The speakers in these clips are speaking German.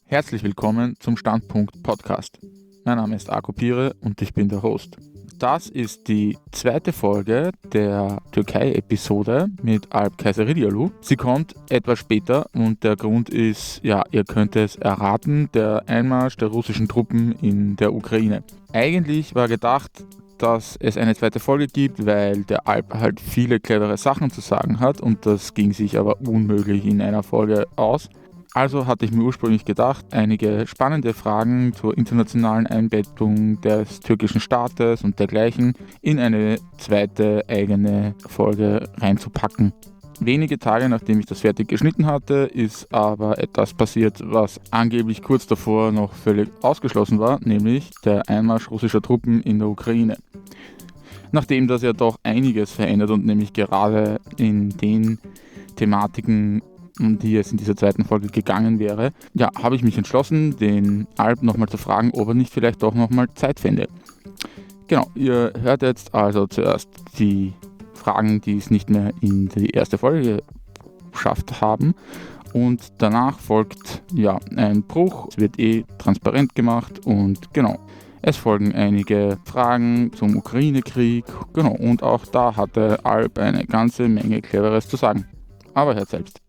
Herzlich willkommen zum Standpunkt Podcast. Mein Name ist Ako Pire und ich bin der Host. Das ist die zweite Folge der Türkei-Episode mit Alp Kayserioglu. Sie kommt etwas später und der Grund ist, ja, ihr könnt es erraten, der Einmarsch der russischen Truppen in der Ukraine. Eigentlich war gedacht, dass es eine zweite Folge gibt, weil der Alp halt viele clevere Sachen zu sagen hat und das ging sich aber unmöglich in einer Folge aus. Also hatte ich mir ursprünglich gedacht, einige spannende Fragen zur internationalen Einbettung des türkischen Staates und dergleichen in eine zweite eigene Folge reinzupacken. Wenige Tage nachdem ich das fertig geschnitten hatte, ist aber etwas passiert, was angeblich kurz davor noch völlig ausgeschlossen war, nämlich der Einmarsch russischer Truppen in der Ukraine. Nachdem das ja doch einiges verändert und nämlich gerade in den Thematiken, um die es in dieser zweiten Folge gegangen wäre, ja, habe ich mich entschlossen, den Alp nochmal zu fragen, ob er nicht vielleicht doch nochmal Zeit fände. Genau, ihr hört jetzt also zuerst die Fragen, die es nicht mehr in die erste Folge geschafft haben. Und danach folgt ja ein Bruch, es wird transparent gemacht und genau. Es folgen einige Fragen zum Ukraine-Krieg, genau, und auch da hatte Alp eine ganze Menge Cleveres zu sagen. Aber hört selbst.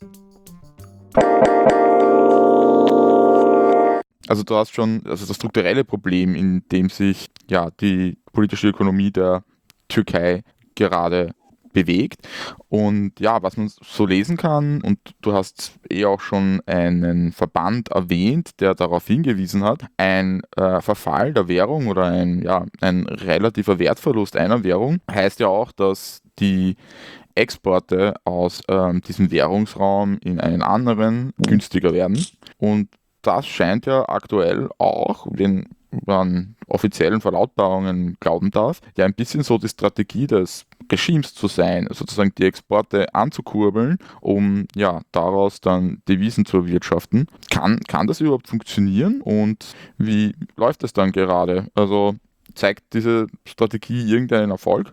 Also du hast schon das strukturelle Problem, in dem sich ja die politische Ökonomie der Türkei gerade bewegt. Und ja, was man so lesen kann, und du hast auch schon einen Verband erwähnt, der darauf hingewiesen hat, ein Verfall der Währung oder ein relativer Wertverlust einer Währung heißt ja auch, dass die Exporte aus diesem Währungsraum in einen anderen günstiger werden. Und das scheint ja aktuell auch, wenn man offiziellen Verlautbarungen glauben darf, ja ein bisschen so die Strategie des Regimes zu sein, sozusagen die Exporte anzukurbeln, um ja daraus dann Devisen zu erwirtschaften. Kann das überhaupt funktionieren und wie läuft es dann gerade? Also zeigt diese Strategie irgendeinen Erfolg?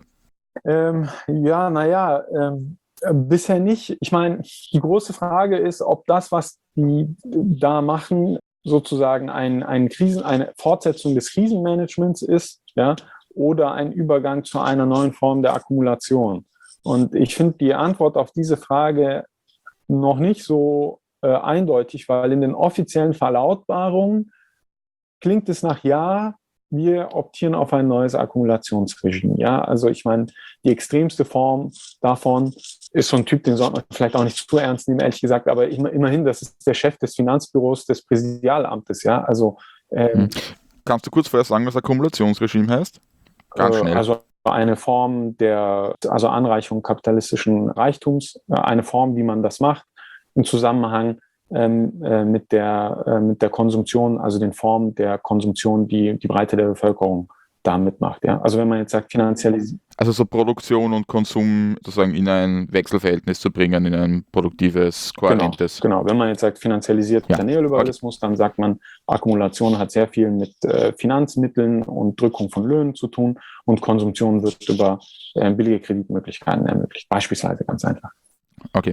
Bisher nicht. Ich meine, die große Frage ist, ob das, was die da machen, sozusagen eine Fortsetzung des Krisenmanagements ist, ja, oder ein Übergang zu einer neuen Form der Akkumulation. Und ich finde die Antwort auf diese Frage noch nicht so eindeutig, weil in den offiziellen Verlautbarungen klingt es nach ja, wir optieren auf ein neues Akkumulationsregime. Ja, also ich meine, die extremste Form davon ist so ein Typ, den sollte man vielleicht auch nicht zu ernst nehmen, ehrlich gesagt, aber immerhin, das ist der Chef des Finanzbüros des Präsidialamtes. Ja, also Kannst du kurz vorher sagen, was Akkumulationsregime heißt? Ganz schnell. Also eine Form also Anreicherung kapitalistischen Reichtums, eine Form, wie man das macht, im Zusammenhang mit der Konsumtion, also den Formen der Konsumtion, die die Breite der Bevölkerung da mitmacht. Ja? Also wenn man jetzt sagt, finanzialisiert. Also so Produktion und Konsum sozusagen in ein Wechselverhältnis zu bringen, in ein produktives, kohärentes. Genau. Wenn man jetzt sagt, finanzialisierter Neoliberalismus, dann sagt man, Akkumulation hat sehr viel mit Finanzmitteln und Drückung von Löhnen zu tun und Konsumtion wird über billige Kreditmöglichkeiten ermöglicht. Beispielsweise ganz einfach. Okay.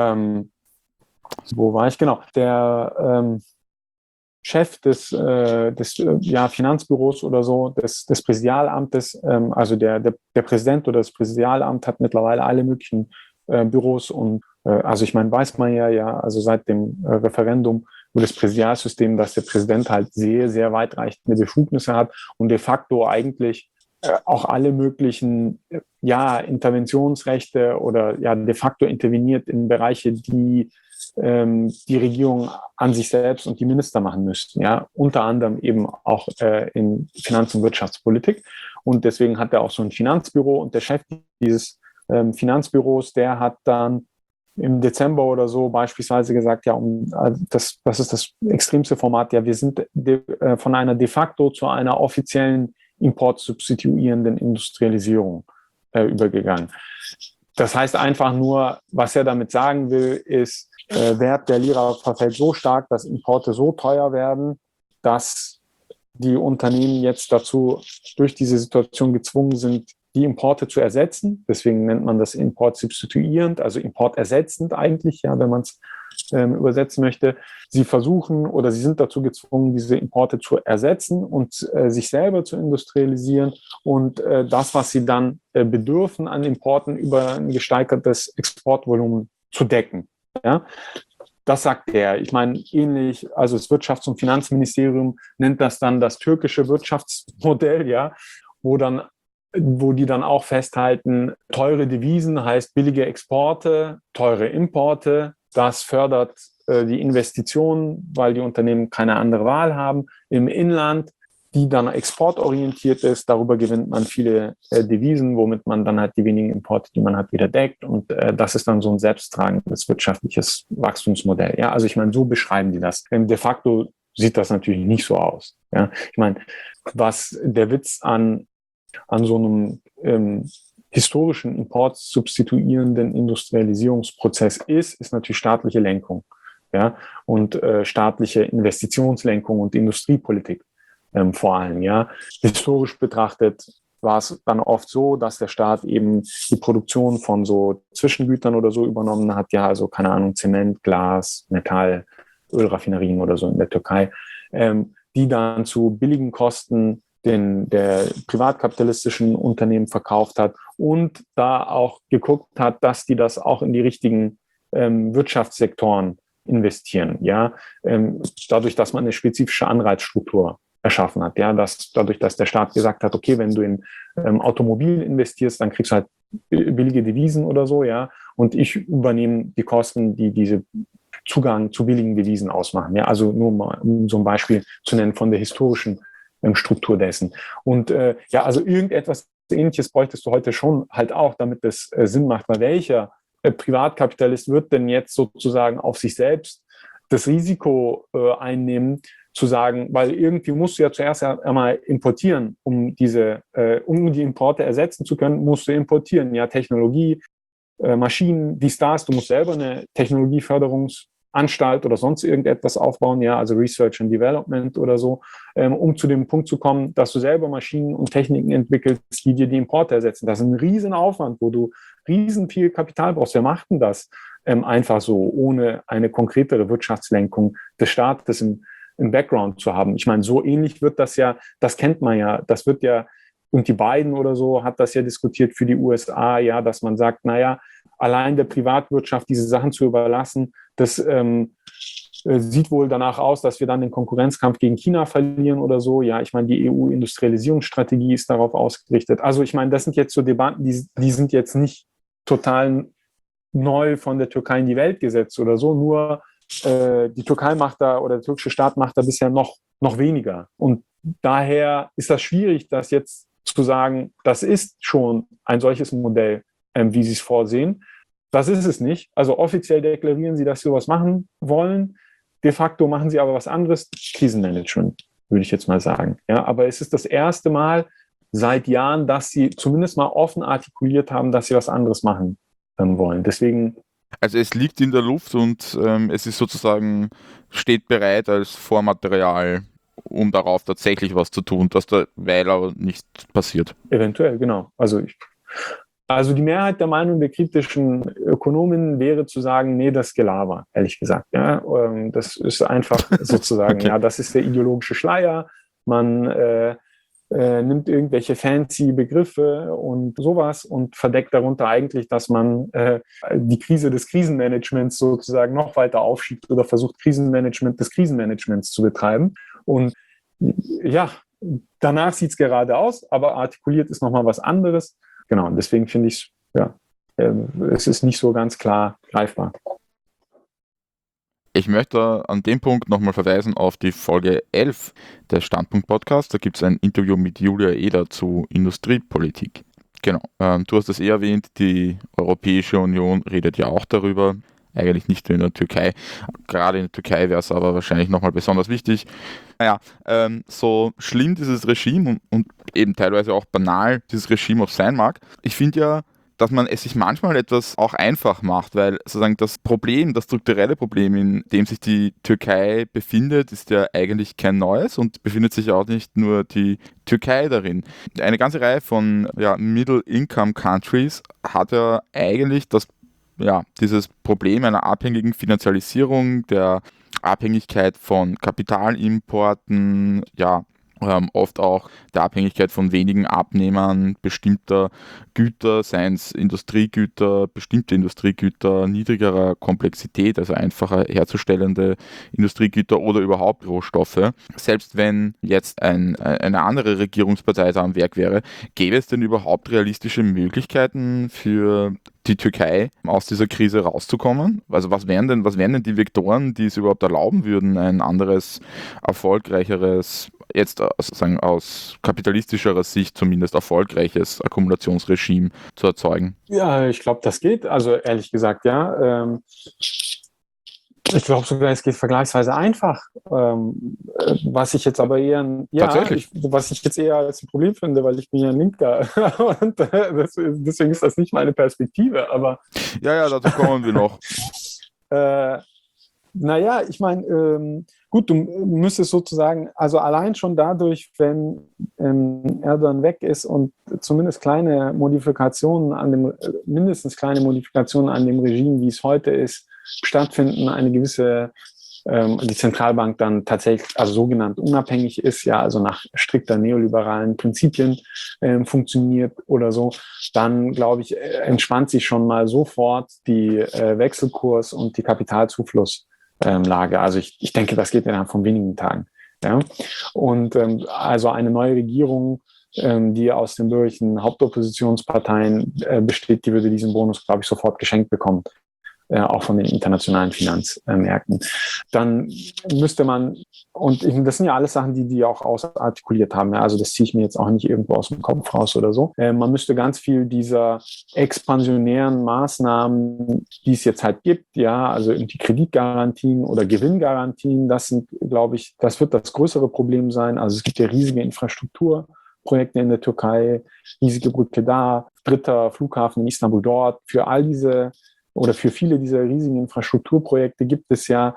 Wo war ich? Genau. Der Chef des Finanzbüros oder so, des Präsidialamtes, also der Präsident oder das Präsidialamt hat mittlerweile alle möglichen Büros und also ich meine, weiß man ja, also seit dem Referendum über das Präsidialsystem, dass der Präsident halt sehr, sehr weitreichende Befugnisse hat und de facto eigentlich auch alle möglichen Interventionsrechte oder de facto interveniert in Bereiche, die die Regierung an sich selbst und die Minister machen müssten, ja, unter anderem eben auch in Finanz- und Wirtschaftspolitik. Und deswegen hat er auch so ein Finanzbüro und der Chef dieses Finanzbüros, der hat dann im Dezember oder so beispielsweise gesagt, das ist das extremste Format, wir sind von einer de facto zu einer offiziellen importsubstituierenden Industrialisierung übergegangen. Das heißt einfach nur, was er damit sagen will, ist, Wert der Lira verfällt so stark, dass Importe so teuer werden, dass die Unternehmen jetzt dazu durch diese Situation gezwungen sind, die Importe zu ersetzen. Deswegen nennt man das Import substituierend, also importersetzend eigentlich, ja, wenn man es übersetzen möchte. Sie versuchen oder sie sind dazu gezwungen, diese Importe zu ersetzen und sich selber zu industrialisieren und das, was sie dann bedürfen an Importen, über ein gesteigertes Exportvolumen zu decken. Ja? Das sagt er. Ich meine, ähnlich, also das Wirtschafts- und Finanzministerium nennt das dann das türkische Wirtschaftsmodell, ja, wo die dann auch festhalten, teure Devisen heißt billige Exporte, teure Importe. Das fördert die Investitionen, weil die Unternehmen keine andere Wahl haben im Inland, die dann exportorientiert ist. Darüber gewinnt man viele Devisen, womit man dann halt die wenigen Importe, die man hat, wieder deckt. Und das ist dann so ein selbsttragendes wirtschaftliches Wachstumsmodell. Ja, also ich meine, so beschreiben die das. De facto sieht das natürlich nicht so aus. Ja, ich meine, was der Witz an so einem historischen importsubstituierenden Industrialisierungsprozess ist natürlich staatliche Lenkung, ja, und staatliche Investitionslenkung und Industriepolitik vor allem, ja. Historisch betrachtet war es dann oft so, dass der Staat eben die Produktion von so Zwischengütern oder so übernommen hat, ja, also keine Ahnung, Zement, Glas, Metall, Ölraffinerien oder so in der Türkei, die dann zu billigen Kosten der privatkapitalistischen Unternehmen verkauft hat und da auch geguckt hat, dass die das auch in die richtigen Wirtschaftssektoren investieren, ja, dadurch, dass man eine spezifische Anreizstruktur erschaffen hat, ja, dadurch, dass der Staat gesagt hat, okay, wenn du in Automobil investierst, dann kriegst du halt billige Devisen oder so, ja, und ich übernehme die Kosten, die diese Zugang zu billigen Devisen ausmachen, ja, also nur mal, um so ein Beispiel zu nennen von der historischen Struktur dessen. Und ja, also irgendetwas Ähnliches bräuchtest du heute schon halt auch, damit das Sinn macht, weil welcher Privatkapitalist wird denn jetzt sozusagen auf sich selbst das Risiko einnehmen, zu sagen, weil irgendwie musst du ja zuerst einmal importieren, um die Importe ersetzen zu können, musst du importieren, ja, Technologie, Maschinen, dies, das, du musst selber eine Technologieförderungsanstalt oder sonst irgendetwas aufbauen, ja, also Research and Development oder so, um zu dem Punkt zu kommen, dass du selber Maschinen und Techniken entwickelst, die dir die Importe ersetzen. Das ist ein Riesenaufwand, wo du riesen viel Kapital brauchst. Wer macht denn das einfach so, ohne eine konkretere Wirtschaftslenkung des Staates im Background zu haben? Ich meine, so ähnlich wird das ja, das kennt man ja, das wird ja, und die Biden oder so hat das ja diskutiert für die USA, ja, dass man sagt, naja, allein der Privatwirtschaft diese Sachen zu überlassen, das sieht wohl danach aus, dass wir dann den Konkurrenzkampf gegen China verlieren oder so. Ja, ich meine, die EU-Industrialisierungsstrategie ist darauf ausgerichtet. Also ich meine, das sind jetzt so Debatten, die sind jetzt nicht total neu von der Türkei in die Welt gesetzt oder so, nur die Türkei macht da oder der türkische Staat macht da bisher noch weniger. Und daher ist das schwierig, das jetzt zu sagen, das ist schon ein solches Modell, wie sie es vorsehen. Das ist es nicht. Also offiziell deklarieren sie, dass sie sowas machen wollen. De facto machen sie aber was anderes. Krisenmanagement, würde ich jetzt mal sagen. Ja, aber es ist das erste Mal seit Jahren, dass sie zumindest mal offen artikuliert haben, dass sie was anderes machen wollen. Deswegen. Also es liegt in der Luft und es ist sozusagen, steht bereit als Vormaterial, um darauf tatsächlich was zu tun, dass derweil aber nicht passiert. Eventuell, genau. Also die Mehrheit der Meinung der kritischen Ökonomen wäre zu sagen, nee, das ist Gelaber, ehrlich gesagt. Ja, das ist einfach sozusagen, okay. Ja, das ist der ideologische Schleier. Man nimmt irgendwelche fancy Begriffe und sowas und verdeckt darunter eigentlich, dass man die Krise des Krisenmanagements sozusagen noch weiter aufschiebt oder versucht, Krisenmanagement des Krisenmanagements zu betreiben. Und ja, danach sieht es gerade aus, aber artikuliert ist nochmal was anderes. Genau, und deswegen finde ich es ist nicht so ganz klar greifbar. Ich möchte an dem Punkt nochmal verweisen auf die Folge 11 des Standpunkt-Podcasts. Da gibt es ein Interview mit Julia Eder zu Industriepolitik. Genau, du hast das erwähnt, die Europäische Union redet ja auch darüber, eigentlich nicht nur in der Türkei. Gerade in der Türkei wäre es aber wahrscheinlich nochmal besonders wichtig. Naja, so schlimm dieses Regime und eben teilweise auch banal dieses Regime auch sein mag, ich finde ja, dass man es sich manchmal etwas auch einfach macht, weil sozusagen das Problem, das strukturelle Problem, in dem sich die Türkei befindet, ist ja eigentlich kein neues und befindet sich auch nicht nur die Türkei darin. Eine ganze Reihe von Middle-Income-Countries hat ja eigentlich das dieses Problem einer abhängigen Finanzialisierung, der Abhängigkeit von Kapitalimporten, oft auch der Abhängigkeit von wenigen Abnehmern bestimmter Güter, seien es Industriegüter, bestimmte Industriegüter niedrigerer Komplexität, also einfacher herzustellende Industriegüter oder überhaupt Rohstoffe. Selbst wenn jetzt eine andere Regierungspartei da am Werk wäre, gäbe es denn überhaupt realistische Möglichkeiten für die Türkei aus dieser Krise rauszukommen? Also was wären denn die Vektoren, die es überhaupt erlauben würden, ein anderes, erfolgreicheres, jetzt sozusagen aus kapitalistischerer Sicht zumindest erfolgreiches Akkumulationsregime zu erzeugen? Ja, ich glaube, das geht. Also ehrlich gesagt, ja. Ich glaube sogar, es geht vergleichsweise einfach. Was ich jetzt aber eher, was ich jetzt eher als ein Problem finde, weil ich bin ja ein Linker und deswegen ist das nicht meine Perspektive. Aber ja, dazu kommen wir noch. Naja, ich meine, gut, du müsstest sozusagen, also allein schon dadurch, wenn Erdogan weg ist und zumindest mindestens kleine Modifikationen an dem Regime, wie es heute ist, stattfinden, eine gewisse, die Zentralbank dann tatsächlich, also sogenannt unabhängig ist, ja, also nach strikter neoliberalen Prinzipien funktioniert oder so, dann, glaube ich, entspannt sich schon mal sofort die Wechselkurs und die Kapitalzuflusslage. Also ich denke, das geht innerhalb von wenigen Tagen. Ja? Und also eine neue Regierung, die aus den bürgerlichen Hauptoppositionsparteien besteht, die würde diesen Bonus, glaube ich, sofort geschenkt bekommen. Auch von den internationalen Finanzmärkten. Dann müsste man, und das sind ja alles Sachen, die auch ausartikuliert haben, ja, also das ziehe ich mir jetzt auch nicht irgendwo aus dem Kopf raus oder so. Man müsste ganz viel dieser expansionären Maßnahmen, die es jetzt halt gibt, ja, also die Kreditgarantien oder Gewinngarantien, das sind, glaube ich, das wird das größere Problem sein. Also es gibt ja riesige Infrastrukturprojekte in der Türkei, riesige Brücke da, dritter Flughafen in Istanbul dort. Für all diese oder für viele dieser riesigen Infrastrukturprojekte gibt es ja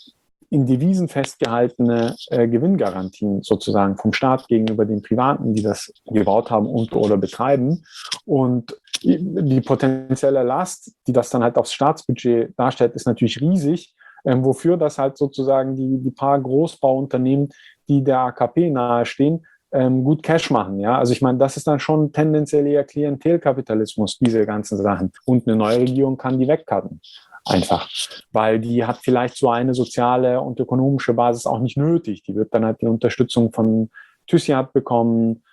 in Devisen festgehaltene Gewinngarantien sozusagen vom Staat gegenüber den Privaten, die das gebaut haben und oder betreiben. Und die potenzielle Last, die das dann halt aufs Staatsbudget darstellt, ist natürlich riesig, wofür das halt sozusagen die paar Großbauunternehmen, die der AKP nahestehen, gut Cash machen. Ja? Also ich meine, das ist dann schon tendenziell eher Klientelkapitalismus, diese ganzen Sachen. Und eine neue Regierung kann die wegcutten. Einfach. Weil die hat vielleicht so eine soziale und ökonomische Basis auch nicht nötig. Die wird dann halt die Unterstützung von TÜSIAD bekommen,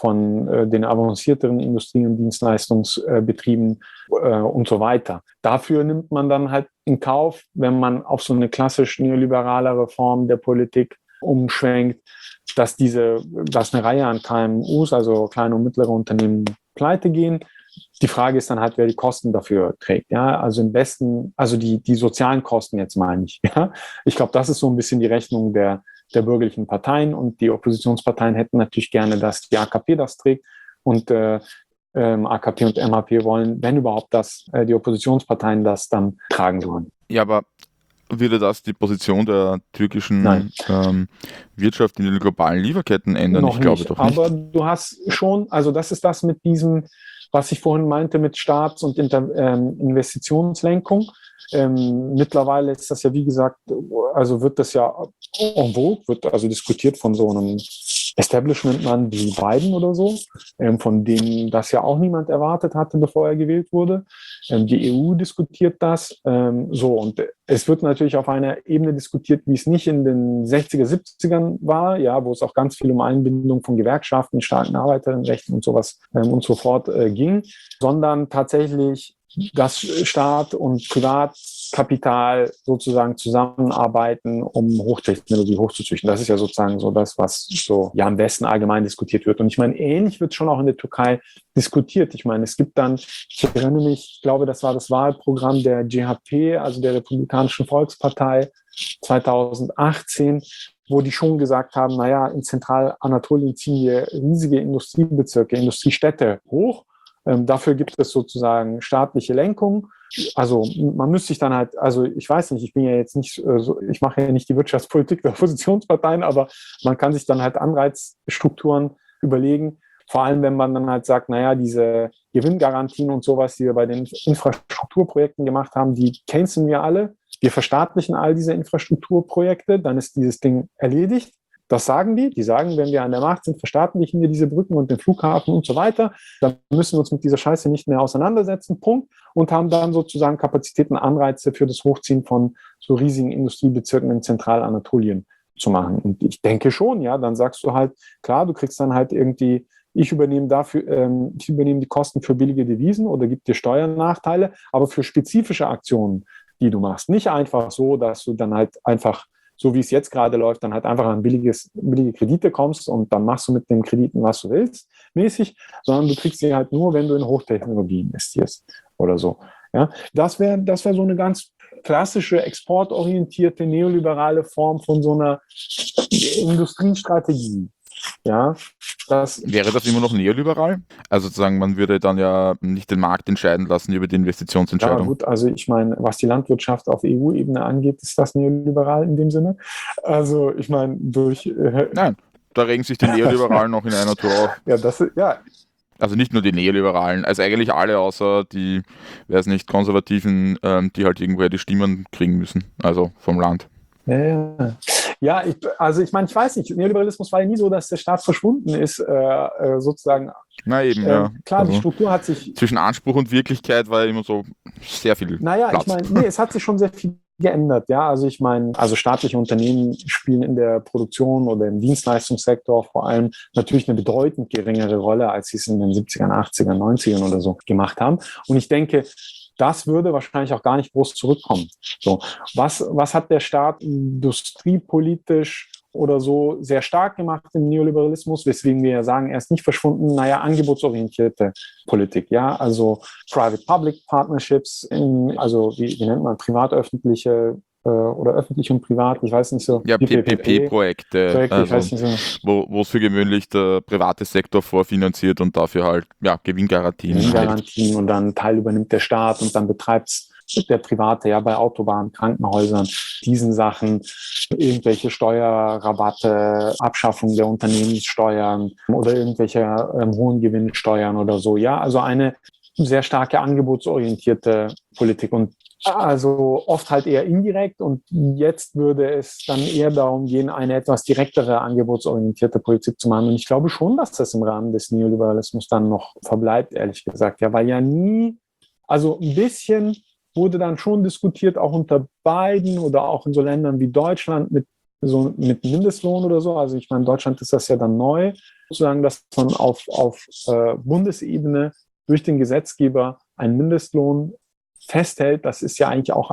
von den avancierteren Industrie- und Dienstleistungsbetrieben und so weiter. Dafür nimmt man dann halt in Kauf, wenn man auf so eine klassisch neoliberalere Form der Politik umschwenkt, dass eine Reihe an KMUs, also kleine und mittlere Unternehmen, pleite gehen. Die Frage ist dann halt, wer die Kosten dafür trägt. Ja, also im besten, also die sozialen Kosten jetzt meine ich. Ja, ich glaube, das ist so ein bisschen die Rechnung der bürgerlichen Parteien, und die Oppositionsparteien hätten natürlich gerne, dass die AKP das trägt, und AKP und MHP wollen, wenn überhaupt, dass die Oppositionsparteien das dann tragen sollen. Ja, aber würde das die Position der türkischen Wirtschaft in den globalen Lieferketten ändern? Noch ich glaube nicht. Doch nicht. Aber du hast schon, also das ist das mit diesem, was ich vorhin meinte, mit Staats- und Investitionslenkung. Mittlerweile ist das ja, wie gesagt, also wird das ja en vogue, wird also diskutiert von so einem Establishment-Mann wie Biden oder so, von dem das ja auch niemand erwartet hatte, bevor er gewählt wurde. Die EU diskutiert das. Und es wird natürlich auf einer Ebene diskutiert, wie es nicht in den 60er, 70ern war, ja, wo es auch ganz viel um Einbindung von Gewerkschaften, starken Arbeiterinnenrechten und sowas und so fort ging, sondern tatsächlich, dass Staat und Privatkapital sozusagen zusammenarbeiten, um Hochtechnologie hochzuzüchten. Das ist ja sozusagen so das, was so ja am besten allgemein diskutiert wird. Und ich meine, ähnlich wird schon auch in der Türkei diskutiert. Ich meine, es gibt dann, ich erinnere mich, ich glaube, das war das Wahlprogramm der CHP, also der Republikanischen Volkspartei 2018, wo die schon gesagt haben, naja, in Zentralanatolien ziehen wir riesige Industriebezirke, Industriestädte hoch. Dafür gibt es sozusagen staatliche Lenkung. Also man müsste sich dann halt, also ich weiß nicht, ich bin ja jetzt nicht ich mache ja nicht die Wirtschaftspolitik der Oppositionsparteien, aber man kann sich dann halt Anreizstrukturen überlegen, Vor allem, wenn man dann halt sagt, naja, diese Gewinngarantien und sowas, die wir bei den Infrastrukturprojekten gemacht haben, die canceln wir alle. Wir verstaatlichen all diese Infrastrukturprojekte, dann ist dieses Ding erledigt. Das sagen die. Die sagen, wenn wir an der Macht sind, verstaatlichen wir diese Brücken und den Flughafen und so weiter. Dann müssen wir uns mit dieser Scheiße nicht mehr auseinandersetzen. Punkt. Und haben dann sozusagen Kapazitäten, Anreize für das Hochziehen von so riesigen Industriebezirken in Zentralanatolien zu machen. Und ich denke schon, ja, dann sagst du halt, klar, du kriegst dann halt irgendwie, ich übernehme die Kosten für billige Devisen oder gebe dir Steuernachteile, aber für spezifische Aktionen, die du machst. Nicht einfach so, dass du dann halt einfach, so wie es jetzt gerade läuft, dann halt einfach an billige Kredite kommst und dann machst du mit den Krediten, was du willst, mäßig, sondern du kriegst sie halt nur, wenn du in Hochtechnologie investierst oder so. Ja, das wäre so eine ganz klassische exportorientierte neoliberale Form von so einer Industriestrategie. Ja, wäre das immer noch neoliberal? Also sozusagen, man würde dann ja nicht den Markt entscheiden lassen über die Investitionsentscheidung. Ja gut, also ich meine, was die Landwirtschaft auf EU-Ebene angeht, ist das neoliberal in dem Sinne. Also ich meine, Nein, da regen sich die Neoliberalen noch in einer Tour auf. Ja. Also nicht nur die Neoliberalen, also eigentlich alle außer die, weiß nicht, Konservativen, die halt irgendwoher die Stimmen kriegen müssen, also vom Land. Ja, ich weiß nicht, Neoliberalismus war ja nie so, dass der Staat verschwunden ist, sozusagen. Na eben, ja. Klar, also die Struktur hat sich... Zwischen Anspruch und Wirklichkeit war ja immer so sehr viel Platz. Ich meine, es hat sich schon sehr viel geändert, ja. Also ich meine, staatliche Unternehmen spielen in der Produktion oder im Dienstleistungssektor vor allem natürlich eine bedeutend geringere Rolle, als sie es in den 70ern, 80ern, 90ern oder so gemacht haben. Und ich denke, das würde wahrscheinlich auch gar nicht groß zurückkommen. So, was hat der Staat industriepolitisch oder so sehr stark gemacht im Neoliberalismus, weswegen wir ja sagen, er ist nicht verschwunden, angebotsorientierte Politik, ja, also Private-Public Partnerships, wie nennt man, privat-öffentliche oder öffentlich und privat, ich weiß nicht so. Ja, PPP-Projekte, wo es für gewöhnlich der private Sektor vorfinanziert und dafür halt Gewinngarantien und dann Teil übernimmt der Staat und dann betreibt der Private, ja, bei Autobahnen, Krankenhäusern, diesen Sachen, irgendwelche Steuerrabatte, Abschaffung der Unternehmenssteuern oder irgendwelche hohen Gewinnsteuern oder so, ja, also eine sehr starke angebotsorientierte Politik und also oft halt eher indirekt und jetzt würde es dann eher darum gehen, eine etwas direktere angebotsorientierte Politik zu machen. Und ich glaube schon, dass das im Rahmen des Neoliberalismus dann noch verbleibt, ehrlich gesagt. Ja, weil ja nie, also ein bisschen wurde dann schon diskutiert, auch unter Biden oder auch in so Ländern wie Deutschland mit Mindestlohn oder so. Also ich meine, in Deutschland ist das ja dann neu, sozusagen, dass man auf Bundesebene durch den Gesetzgeber einen Mindestlohn festhält. Das ist ja eigentlich auch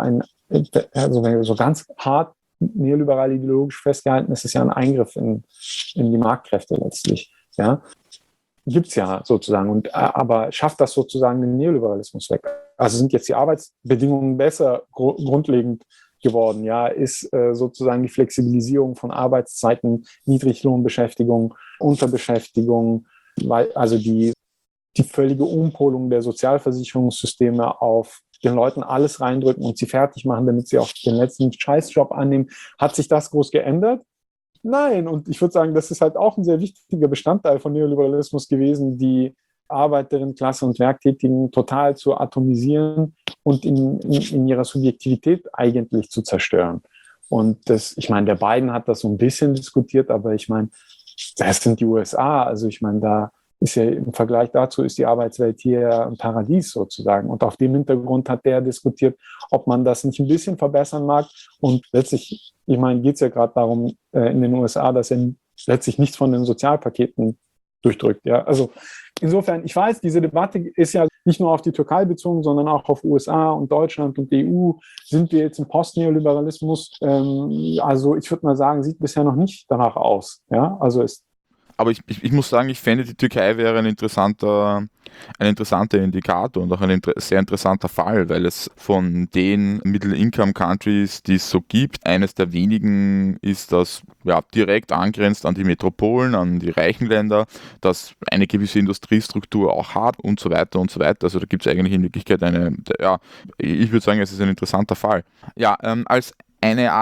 so ganz hart neoliberal ideologisch festgehalten, ist es ja ein Eingriff in die Marktkräfte letztlich. Ja, gibt es ja sozusagen. Aber schafft das sozusagen den Neoliberalismus weg? Also sind jetzt die Arbeitsbedingungen besser grundlegend geworden? Ja, ist sozusagen die Flexibilisierung von Arbeitszeiten, Niedriglohnbeschäftigung, Unterbeschäftigung, also die völlige Umpolung der Sozialversicherungssysteme auf den Leuten alles reindrücken und sie fertig machen, damit sie auch den letzten Scheißjob annehmen. Hat sich das groß geändert? Nein. Und ich würde sagen, das ist halt auch ein sehr wichtiger Bestandteil von Neoliberalismus gewesen, die Arbeiterinnenklasse und Werktätigen total zu atomisieren und in ihrer Subjektivität eigentlich zu zerstören. Und ich meine, der Biden hat das so ein bisschen diskutiert, aber ich meine, das sind die USA. Also ich meine, da ist ja im Vergleich dazu ist die Arbeitswelt hier ein Paradies sozusagen. Und auf dem Hintergrund hat der diskutiert, ob man das nicht ein bisschen verbessern mag. Und letztlich, ich meine, geht es ja gerade darum in den USA, dass er letztlich nichts von den Sozialpaketen durchdrückt. Ja? Also insofern, ich weiß, diese Debatte ist ja nicht nur auf die Türkei bezogen, sondern auch auf USA und Deutschland und die EU. Sind wir jetzt im Postneoliberalismus? Also ich würde mal sagen, sieht bisher noch nicht danach aus. Ja? Also aber ich muss sagen, ich fände, die Türkei wäre ein interessanter Indikator und auch ein sehr interessanter Fall, weil es von den Middle-Income-Countries, die es so gibt, eines der wenigen ist, das direkt angrenzt an die Metropolen, an die reichen Länder, das eine gewisse Industriestruktur auch hat und so weiter und so weiter. Also da gibt es eigentlich in Wirklichkeit ich würde sagen, es ist ein interessanter Fall. Ja, als eine Art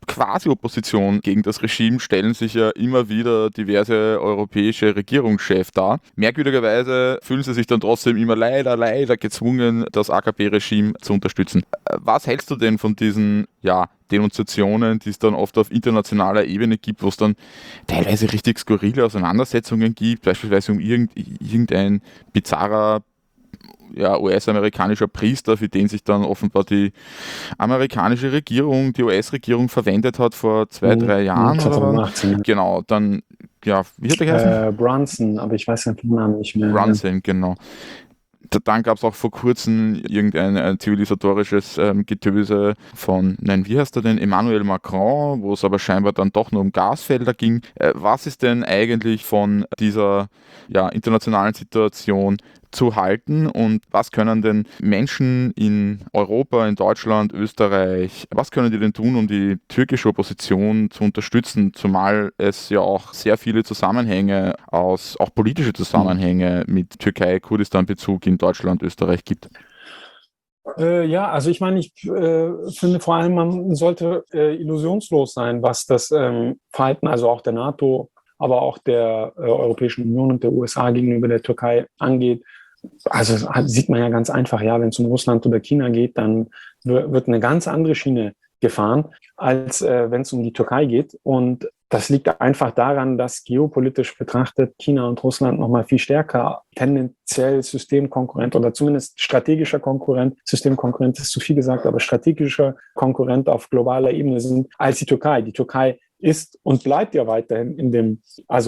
Quasi-Opposition gegen das Regime stellen sich ja immer wieder diverse europäische Regierungschefs dar. Merkwürdigerweise fühlen sie sich dann trotzdem immer leider gezwungen, das AKP-Regime zu unterstützen. Was hältst du denn von diesen Denunziationen, die es dann oft auf internationaler Ebene gibt, wo es dann teilweise richtig skurrile Auseinandersetzungen gibt, beispielsweise um irgendein bizarrer US-amerikanischer Priester, für den sich dann offenbar die amerikanische Regierung, die US-Regierung verwendet hat vor 2-3 Jahren. 2018. Genau, dann, wie hat der geheißen? Brunson, aber ich weiß den Namen nicht mehr. Brunson, genau. Dann gab es auch vor kurzem irgendein zivilisatorisches Getöse von, wie heißt er denn, Emmanuel Macron, wo es aber scheinbar dann doch nur um Gasfelder ging. Was ist denn eigentlich von dieser internationalen Situation zu halten und was können denn Menschen in Europa, in Deutschland, Österreich, was können die denn tun, um die türkische Opposition zu unterstützen, zumal es ja auch sehr viele Zusammenhänge auch politische Zusammenhänge mit Türkei-Kurdistan-Bezug in Deutschland, Österreich gibt? Also ich meine, ich finde vor allem, man sollte illusionslos sein, was das Verhalten, also auch der NATO, aber auch der Europäischen Union und der USA gegenüber der Türkei angeht. Also sieht man ja ganz einfach, wenn es um Russland oder China geht, dann wird eine ganz andere Schiene gefahren, als wenn es um die Türkei geht. Und das liegt einfach daran, dass geopolitisch betrachtet China und Russland nochmal viel stärker tendenziell Systemkonkurrent oder zumindest strategischer Konkurrent, Systemkonkurrent ist zu viel gesagt, aber strategischer Konkurrent auf globaler Ebene sind als die Türkei. Die Türkei ist und bleibt ja weiterhin in dem,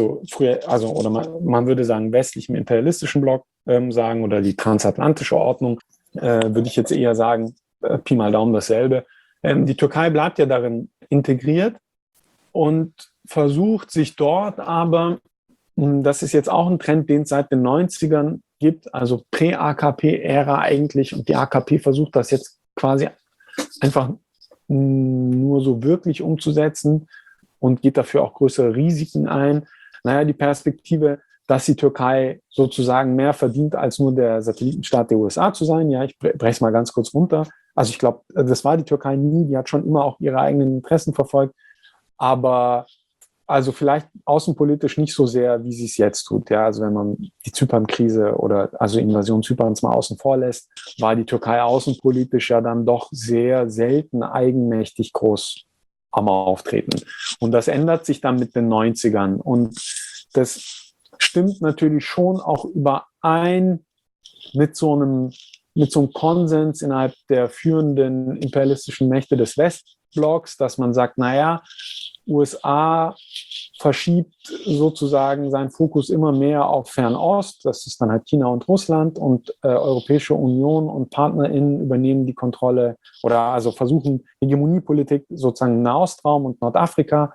man würde sagen, westlichen imperialistischen Block sagen, oder die transatlantische Ordnung, würde ich jetzt eher sagen, Pi mal Daumen dasselbe. Die Türkei bleibt ja darin integriert und versucht sich dort aber, das ist jetzt auch ein Trend, den es seit den 90ern gibt, also Prä-AKP-Ära eigentlich, und die AKP versucht das jetzt quasi einfach nur so wirklich umzusetzen und geht dafür auch größere Risiken ein. Die Perspektive, dass die Türkei sozusagen mehr verdient, als nur der Satellitenstaat der USA zu sein. Ja, ich breche es mal ganz kurz runter. Also ich glaube, das war die Türkei nie. Die hat schon immer auch ihre eigenen Interessen verfolgt. Aber also vielleicht außenpolitisch nicht so sehr, wie sie es jetzt tut. Ja, also wenn man die Zypern-Krise oder also Invasion Zyperns mal außen vor lässt, war die Türkei außenpolitisch ja dann doch sehr selten eigenmächtig groß am Auftreten. Und das ändert sich dann mit den 90ern. Und das stimmt natürlich schon auch überein mit so einem Konsens innerhalb der führenden imperialistischen Mächte des Westblocks, dass man sagt, USA verschiebt sozusagen seinen Fokus immer mehr auf Fernost, das ist dann halt China und Russland, und Europäische Union und PartnerInnen übernehmen die Kontrolle oder also versuchen Hegemoniepolitik sozusagen im Nahostraum und Nordafrika,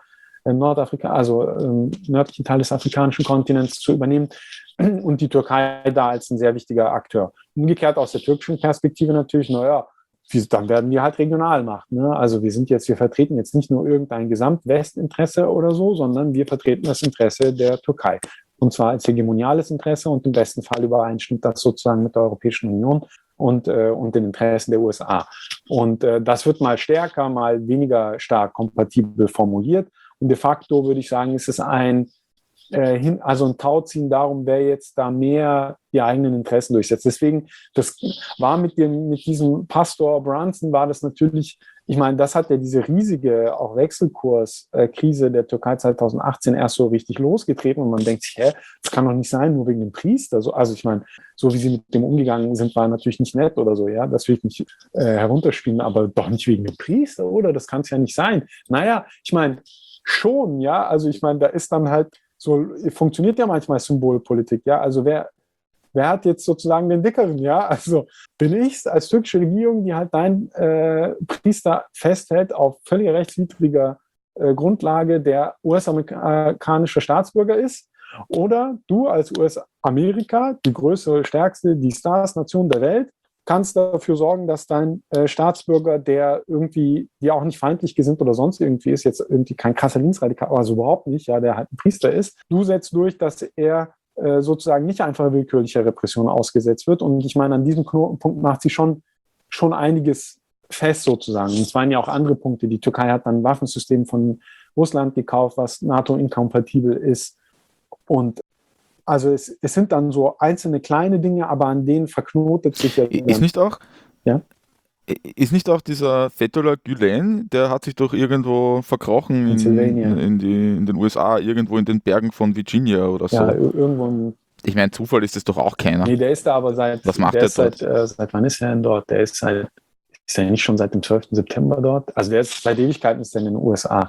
also nördlichen Teil des afrikanischen Kontinents zu übernehmen und die Türkei da als ein sehr wichtiger Akteur. Umgekehrt aus der türkischen Perspektive natürlich, dann werden wir halt Regionalmacht. Ne? Also wir vertreten jetzt nicht nur irgendein Gesamtwestinteresse oder so, sondern wir vertreten das Interesse der Türkei. Und zwar als hegemoniales Interesse, und im besten Fall übereinstimmt das sozusagen mit der Europäischen Union und den Interessen der USA. Und das wird mal stärker, mal weniger stark kompatibel formuliert. Und de facto würde ich sagen, ist es ein Tauziehen darum, wer jetzt da mehr die eigenen Interessen durchsetzt. Deswegen, das war mit diesem Pastor Brunson war das natürlich, ich meine, das hat ja diese riesige auch Wechselkurskrise der Türkei 2018 erst so richtig losgetreten, und man denkt sich, das kann doch nicht sein, nur wegen dem Priester. Also ich meine, so wie sie mit dem umgegangen sind, war natürlich nicht nett oder so, ja, das will ich nicht herunterspielen, aber doch nicht wegen dem Priester, oder? Das kann es ja nicht sein. Ich meine, schon, ja, also ich meine, da ist dann halt so, funktioniert ja manchmal Symbolpolitik, ja, also wer hat jetzt sozusagen den Dickeren, ja, also bin ich als türkische Regierung, die halt dein Priester festhält auf völlig rechtswidriger Grundlage, der US-amerikanischer Staatsbürger ist, oder du als US-Amerika, die größere, stärkste, die Stars-Nation der Welt, kannst dafür sorgen, dass dein Staatsbürger, der irgendwie dir auch nicht feindlich gesinnt oder sonst irgendwie ist, jetzt irgendwie kein krasser Linksradikal, also überhaupt nicht, ja, der halt ein Priester ist, du setzt durch, dass er sozusagen nicht einfach willkürlicher Repression ausgesetzt wird. Und ich meine, an diesem Knotenpunkt macht sie schon einiges fest sozusagen. Und es waren ja auch andere Punkte. Die Türkei hat dann ein Waffensystem von Russland gekauft, was NATO-inkompatibel ist. Und also es sind dann so einzelne kleine Dinge, aber an denen verknotet sich ja Ist nicht auch, ja? ist nicht auch dieser Fethullah Gülen, der hat sich doch irgendwo verkrochen Pennsylvania. in den USA, irgendwo in den Bergen von Virginia oder so. Ja, irgendwo. Ich meine, Zufall ist es doch auch keiner. Nee, der ist da aber Was macht der dort? seit wann ist er denn dort? Der ist ja nicht schon seit dem 12. September dort. Also der ist seit Ewigkeiten ist der in den USA.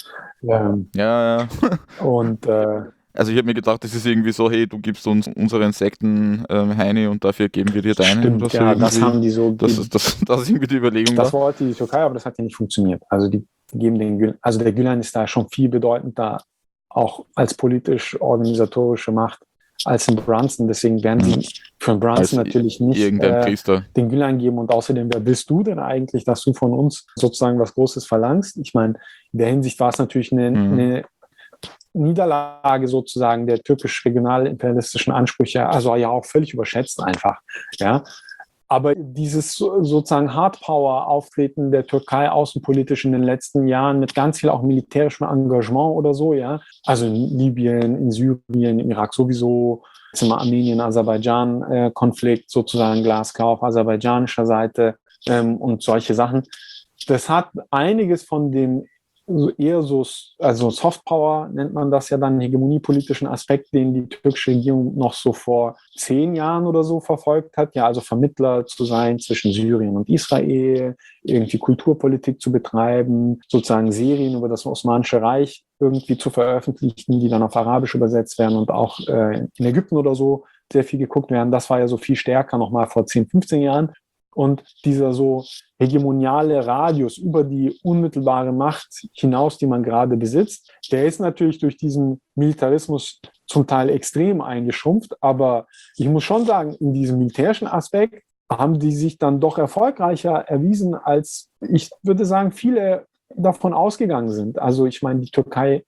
Ja. Und Also ich habe mir gedacht, das ist irgendwie so, hey, du gibst uns unseren Sekten Heini und dafür geben wir dir deine. stimmt, Oder so ja, irgendwie. das haben die so. Das ist irgendwie die Überlegung Das da. wollte die Türkei, aber das hat ja nicht funktioniert. Also die geben den Gülen, also der Gülen ist da schon viel bedeutender, auch als politisch-organisatorische Macht als in Brunson. Deswegen werden sie für Brunson Als natürlich nicht irgendein Priester. den Gülen geben. Und außerdem, wer bist du denn eigentlich, dass du von uns sozusagen was Großes verlangst? Ich meine, in der Hinsicht war es natürlich eine Niederlage sozusagen der türkisch-regional-imperialistischen Ansprüche, also ja auch völlig überschätzt einfach. Ja. Aber dieses sozusagen Hardpower-Auftreten der Türkei außenpolitisch in den letzten Jahren mit ganz viel auch militärischem Engagement oder so, ja, also in Libyen, in Syrien, im Irak sowieso, jetzt im Armenien-Aserbaidschan-Konflikt sozusagen glasklar auf aserbaidschanischer Seite und solche Sachen. Das hat einiges von dem eher so, also Softpower nennt man das ja dann, hegemoniepolitischen Aspekt, den die türkische Regierung noch so vor 10 Jahren oder so verfolgt hat, ja, also Vermittler zu sein zwischen Syrien und Israel, irgendwie Kulturpolitik zu betreiben, sozusagen Serien über das Osmanische Reich irgendwie zu veröffentlichen, die dann auf Arabisch übersetzt werden und auch in Ägypten oder so sehr viel geguckt werden. Das war ja so viel stärker nochmal vor 10, 15 Jahren. Und dieser so hegemoniale Radius über die unmittelbare Macht hinaus, die man gerade besitzt, der ist natürlich durch diesen Militarismus zum Teil extrem eingeschrumpft. Aber ich muss schon sagen, in diesem militärischen Aspekt haben die sich dann doch erfolgreicher erwiesen, als ich würde sagen, viele davon ausgegangen sind. Also ich meine, die Türkei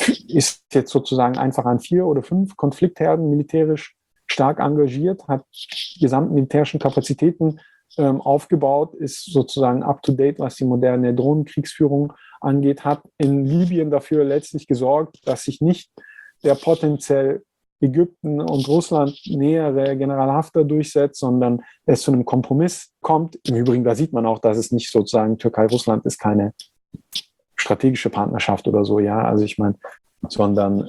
ist jetzt sozusagen einfach an 4 oder 5 Konfliktherden militärisch stark engagiert, hat gesamten militärischen Kapazitäten aufgebaut, ist sozusagen up-to-date, was die moderne Drohnenkriegsführung angeht, hat in Libyen dafür letztlich gesorgt, dass sich nicht der potenziell Ägypten und Russland nähere General Haftar durchsetzt, sondern es zu einem Kompromiss kommt. Im Übrigen, da sieht man auch, dass es nicht sozusagen Türkei-Russland ist keine strategische Partnerschaft oder so, ja, also ich meine, sondern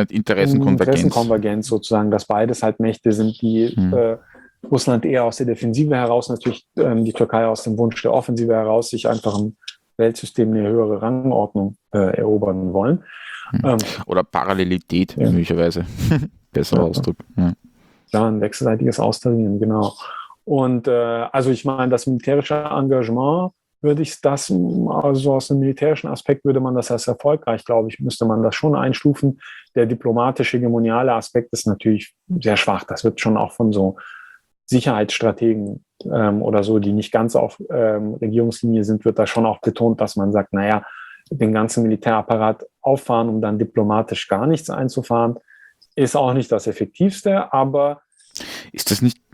Interessenkonvergenz sozusagen, dass beides halt Mächte sind, die Russland eher aus der Defensive heraus, natürlich die Türkei aus dem Wunsch der Offensive heraus, sich einfach im Weltsystem eine höhere Rangordnung erobern wollen. Oder Parallelität, möglicherweise. Besserer Ausdruck. Ja, ein wechselseitiges Austarieren, genau. Und also ich meine, das militärische Engagement würde ich das, also aus einem militärischen Aspekt würde man das als erfolgreich, glaube ich, müsste man das schon einstufen. Der diplomatische, hegemoniale Aspekt ist natürlich sehr schwach. Das wird schon auch von so Sicherheitsstrategen oder so, die nicht ganz auf Regierungslinie sind, wird da schon auch betont, dass man sagt, naja, den ganzen Militärapparat auffahren, um dann diplomatisch gar nichts einzufahren, ist auch nicht das Effektivste, aber ist das nicht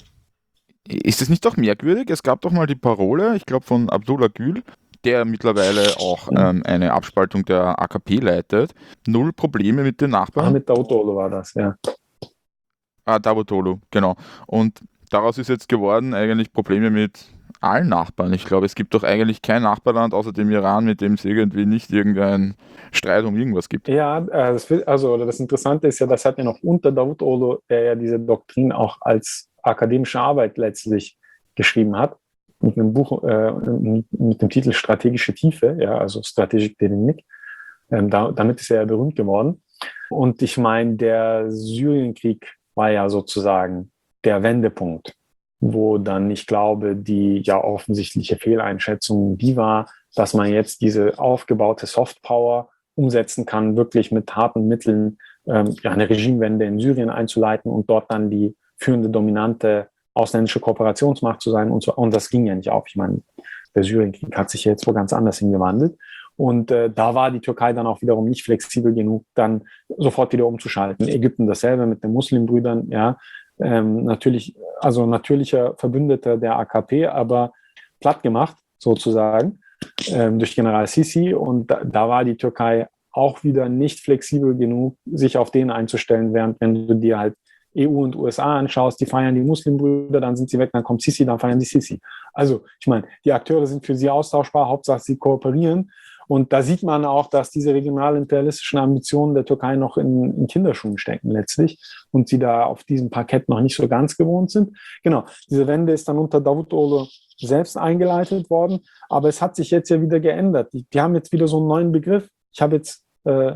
doch merkwürdig? Es gab doch mal die Parole, ich glaube von Abdullah Gül, der mittlerweile auch eine Abspaltung der AKP leitet. 0 Probleme mit den Nachbarn. Mit Davutoglu war das, ja. Davutoglu, genau. Und daraus ist jetzt geworden eigentlich Probleme mit allen Nachbarn. Ich glaube, es gibt doch eigentlich kein Nachbarland außer dem Iran, mit dem es irgendwie nicht irgendein Streit um irgendwas gibt. Ja, das Interessante ist ja, das hat ja noch unter Davutoglu, der ja diese Doktrin auch als akademische Arbeit letztlich geschrieben hat, mit einem Buch mit dem Titel Strategische Tiefe, ja, also Strategic Dynamik. Damit ist er ja berühmt geworden. Und ich meine, der Syrienkrieg war ja sozusagen der Wendepunkt, wo dann, ich glaube, die ja offensichtliche Fehleinschätzung die war, dass man jetzt diese aufgebaute Softpower umsetzen kann, wirklich mit harten Mitteln eine Regimewende in Syrien einzuleiten und dort dann die führende, dominante ausländische Kooperationsmacht zu sein und so. Und das ging ja nicht auf. Ich meine, der Syrienkrieg hat sich jetzt wo ganz anders hingewandelt. Und da war die Türkei dann auch wiederum nicht flexibel genug, dann sofort wieder umzuschalten. Ägypten dasselbe mit den Muslimbrüdern, ja. Natürlich, also natürlicher Verbündeter der AKP, aber platt gemacht. sozusagen durch General Sisi. Und da war die Türkei auch wieder nicht flexibel genug, sich auf den einzustellen, während wenn du dir halt EU und USA anschaust, die feiern die Muslimbrüder, dann sind sie weg, dann kommt Sisi, dann feiern die Sisi. Also ich meine, die Akteure sind für sie austauschbar, Hauptsache sie kooperieren. Und da sieht man auch, dass diese regional-imperialistischen Ambitionen der Türkei noch in Kinderschuhen stecken letztlich und sie da auf diesem Parkett noch nicht so ganz gewohnt sind. Genau, diese Wende ist dann unter Davutoğlu selbst eingeleitet worden, aber es hat sich jetzt ja wieder geändert. Die haben jetzt wieder so einen neuen Begriff. Ich habe jetzt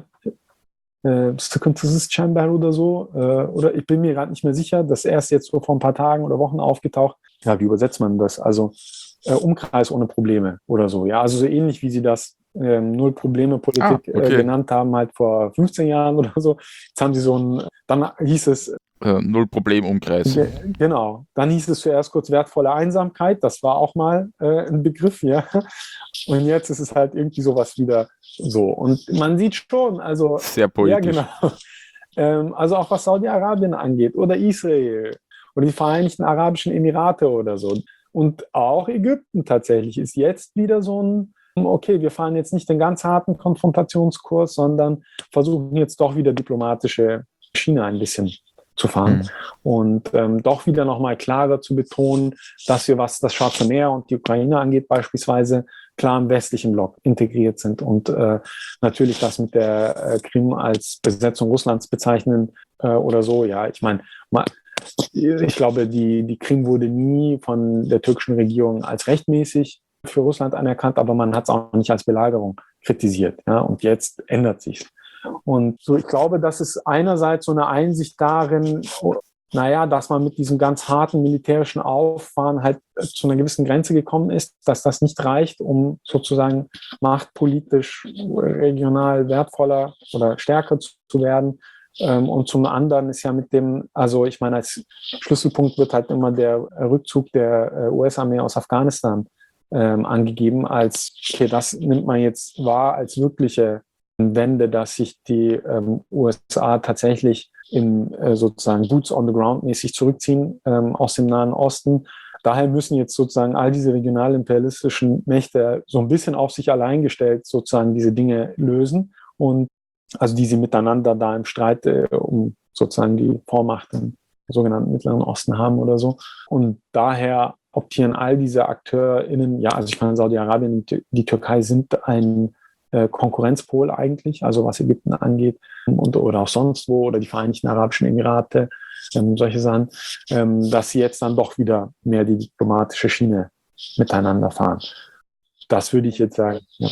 Sıkıntısız Çember oder so, oder ich bin mir gerade nicht mehr sicher, das ist erst jetzt so vor ein paar Tagen oder Wochen aufgetaucht. Ja, wie übersetzt man das? Also Umkreis ohne Probleme oder so. Ja, also so ähnlich wie sie das Null-Probleme-Politik genannt haben, halt vor 15 Jahren oder so. Jetzt haben sie so ein, dann hieß es Null-Problem-Umkreis. Genau. Dann hieß es zuerst kurz wertvolle Einsamkeit. Das war auch mal ein Begriff, ja. Und jetzt ist es halt irgendwie sowas wieder so. Und man sieht schon, also sehr politisch. Ja, genau. Also auch was Saudi-Arabien angeht oder Israel oder die Vereinigten Arabischen Emirate oder so. Und auch Ägypten tatsächlich ist jetzt wieder so ein, okay, wir fahren jetzt nicht den ganz harten Konfrontationskurs, sondern versuchen jetzt doch wieder diplomatische Schiene ein bisschen zu fahren und doch wieder nochmal klarer zu betonen, dass wir, was das Schwarze Meer und die Ukraine angeht, beispielsweise klar im westlichen Block integriert sind und natürlich das mit der Krim als Besetzung Russlands bezeichnen oder so. Ja, ich meine, ich glaube, die Krim wurde nie von der türkischen Regierung als rechtmäßig für Russland anerkannt, aber man hat es auch nicht als Belagerung kritisiert. Ja, und jetzt ändert sich. Und so, ich glaube, das ist einerseits so eine Einsicht darin, naja, dass man mit diesem ganz harten militärischen Auffahren halt zu einer gewissen Grenze gekommen ist, dass das nicht reicht, um sozusagen machtpolitisch regional wertvoller oder stärker zu werden. Und zum anderen ist ja mit dem, also ich meine, als Schlüsselpunkt wird halt immer der Rückzug der US-Armee aus Afghanistan angegeben, als, okay, das nimmt man jetzt wahr als wirkliche Wende, dass sich die USA tatsächlich im sozusagen Boots on the Ground mäßig zurückziehen aus dem Nahen Osten. Daher müssen jetzt sozusagen all diese regional-imperialistischen Mächte so ein bisschen auf sich allein gestellt sozusagen diese Dinge lösen und also die sie miteinander da im Streit um sozusagen die Vormacht im sogenannten Mittleren Osten haben oder so. Und daher optieren all diese AkteurInnen, ja, also ich meine, Saudi-Arabien und die Türkei sind ein Konkurrenzpol eigentlich, also was Ägypten angeht oder auch sonst wo oder die Vereinigten Arabischen Emirate, solche Sachen, dass sie jetzt dann doch wieder mehr die diplomatische Schiene miteinander fahren. Das würde ich jetzt sagen. Ja.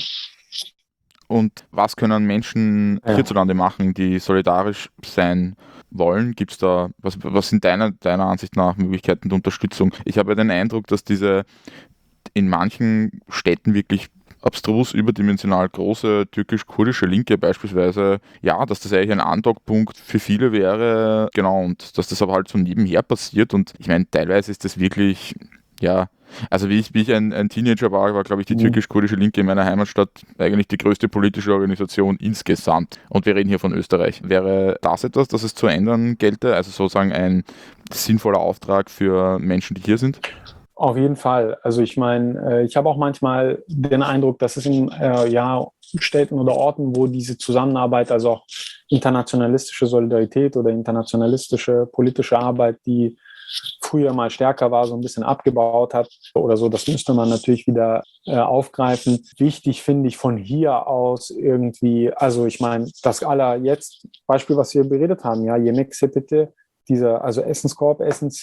Und was können Menschen hierzulande machen, die solidarisch sein wollen? Gibt es da, was sind deiner Ansicht nach Möglichkeiten der Unterstützung? Ich habe den Eindruck, dass diese in manchen Städten wirklich abstrus überdimensional große türkisch-kurdische Linke beispielsweise, ja, dass das eigentlich ein Andockpunkt für viele wäre, genau, und dass das aber halt so nebenher passiert und ich meine, teilweise ist das wirklich, ja, also wie ich ein Teenager war, glaube ich, die türkisch-kurdische Linke in meiner Heimatstadt eigentlich die größte politische Organisation insgesamt. Und wir reden hier von Österreich. Wäre das etwas, das es zu ändern gelte? Also sozusagen ein sinnvoller Auftrag für Menschen, die hier sind? Auf jeden Fall. Also ich meine, ich habe auch manchmal den Eindruck, dass es in Städten oder Orten, wo diese Zusammenarbeit, also auch internationalistische Solidarität oder internationalistische politische Arbeit, die früher mal stärker war, so ein bisschen abgebaut hat oder so. Das müsste man natürlich wieder aufgreifen. Wichtig finde ich von hier aus irgendwie, also ich meine, das jetzt Beispiel, was wir beredet haben, ja, Yemek Sepeti, also Essenskorb,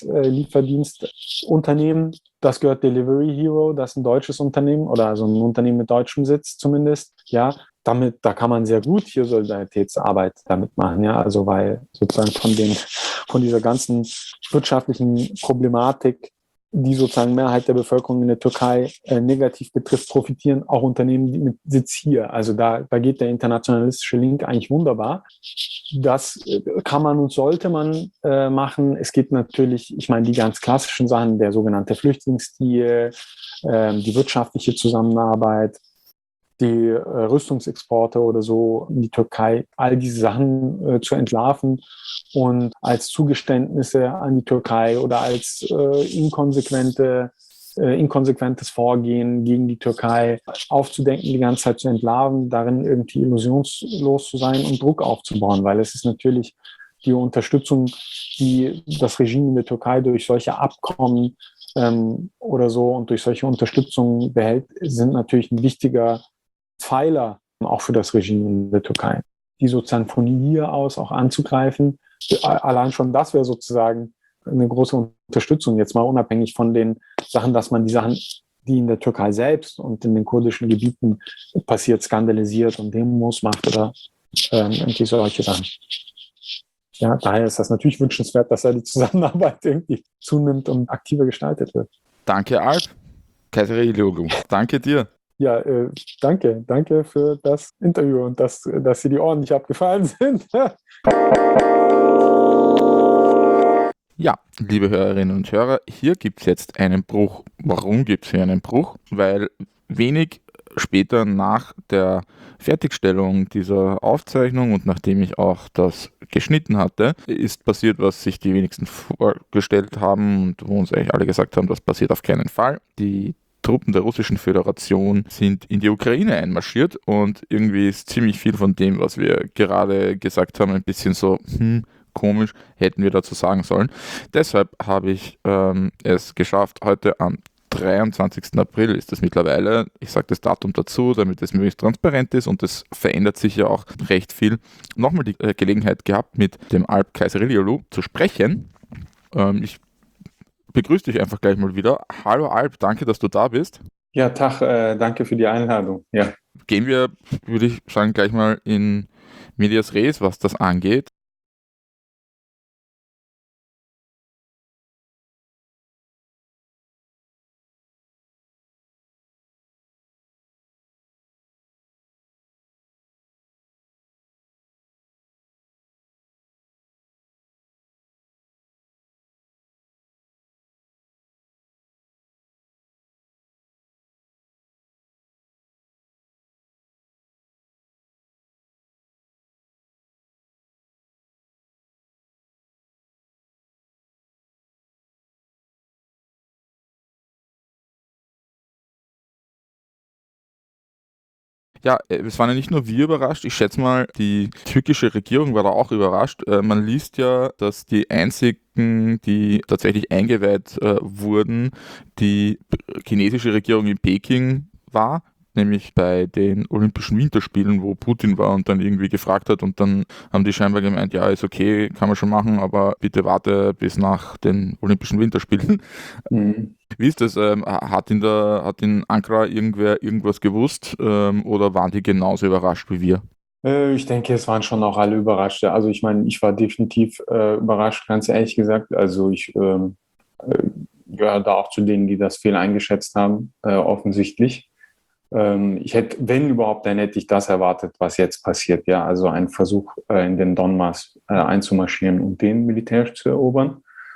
Essenslieferdienstunternehmen, das gehört Delivery Hero, das ist ein deutsches Unternehmen oder also ein Unternehmen mit deutschem Sitz zumindest, ja, da kann man sehr gut hier Solidaritätsarbeit damit machen, ja, also weil sozusagen von dieser ganzen wirtschaftlichen Problematik, die sozusagen Mehrheit der Bevölkerung in der Türkei negativ betrifft, profitieren auch Unternehmen mit Sitz hier. Also da geht der internationalistische Link eigentlich wunderbar. Das kann man und sollte man machen. Es gibt natürlich, ich meine, die ganz klassischen Sachen, der sogenannte Flüchtlingsdeal, die wirtschaftliche Zusammenarbeit, die Rüstungsexporte oder so in die Türkei, all diese Sachen zu entlarven und als Zugeständnisse an die Türkei oder als inkonsequente inkonsequentes Vorgehen gegen die Türkei aufzudenken, die ganze Zeit zu entlarven, darin irgendwie illusionslos zu sein und Druck aufzubauen, weil es ist natürlich die Unterstützung, die das Regime in der Türkei durch solche Abkommen oder so und durch solche Unterstützung behält, sind natürlich ein wichtiger Pfeiler auch für das Regime in der Türkei. Die sozusagen von hier aus auch anzugreifen, allein schon das wäre sozusagen eine große Unterstützung, jetzt mal unabhängig von den Sachen, dass man die Sachen, die in der Türkei selbst und in den kurdischen Gebieten passiert, skandalisiert und Demos macht oder irgendwie solche Sachen. Ja, daher ist das natürlich wünschenswert, dass da die Zusammenarbeit irgendwie zunimmt und aktiver gestaltet wird. Danke, Alp. Kayserioglu, danke dir. Ja, danke für das Interview und dass dir die Ohren nicht abgefallen sind. Ja, liebe Hörerinnen und Hörer, hier gibt es jetzt einen Bruch. Warum gibt es hier einen Bruch? Weil wenig später nach der Fertigstellung dieser Aufzeichnung und nachdem ich auch das geschnitten hatte, ist passiert, was sich die wenigsten vorgestellt haben und wo uns eigentlich alle gesagt haben, das passiert auf keinen Fall. Die Truppen der Russischen Föderation sind in die Ukraine einmarschiert und irgendwie ist ziemlich viel von dem, was wir gerade gesagt haben, ein bisschen so, komisch, hätten wir dazu sagen sollen. Deshalb habe ich es geschafft, heute am 23. April ist es mittlerweile, ich sage das Datum dazu, damit es möglichst transparent ist und es verändert sich ja auch recht viel, nochmal die Gelegenheit gehabt, mit dem Alp Kayserioglu zu sprechen. Ich begrüße dich einfach gleich mal wieder. Hallo Alp, danke, dass du da bist. Ja, Tag, danke für die Einladung. Ja. Gehen wir, würde ich sagen, gleich mal in medias res, was das angeht. Ja, es waren ja nicht nur wir überrascht, ich schätze mal, die türkische Regierung war da auch überrascht. Man liest ja, dass die einzigen, die tatsächlich eingeweiht wurden, die chinesische Regierung in Peking war, nämlich bei den Olympischen Winterspielen, wo Putin war und dann irgendwie gefragt hat und dann haben die scheinbar gemeint, ja, ist okay, kann man schon machen, aber bitte warte bis nach den Olympischen Winterspielen. Mhm. Wie ist das? Hat in Ankara irgendwer irgendwas gewusst oder waren die genauso überrascht wie wir? Ich denke, es waren schon auch alle überrascht. Also ich meine, ich war definitiv überrascht, ganz ehrlich gesagt. Also ich gehöre da auch zu denen, die das fehl eingeschätzt haben, offensichtlich. Ich hätte, wenn überhaupt, dann hätte ich das erwartet, was jetzt passiert. Ja, also ein Versuch, in den Donbass einzumarschieren und den militärisch zu erobern.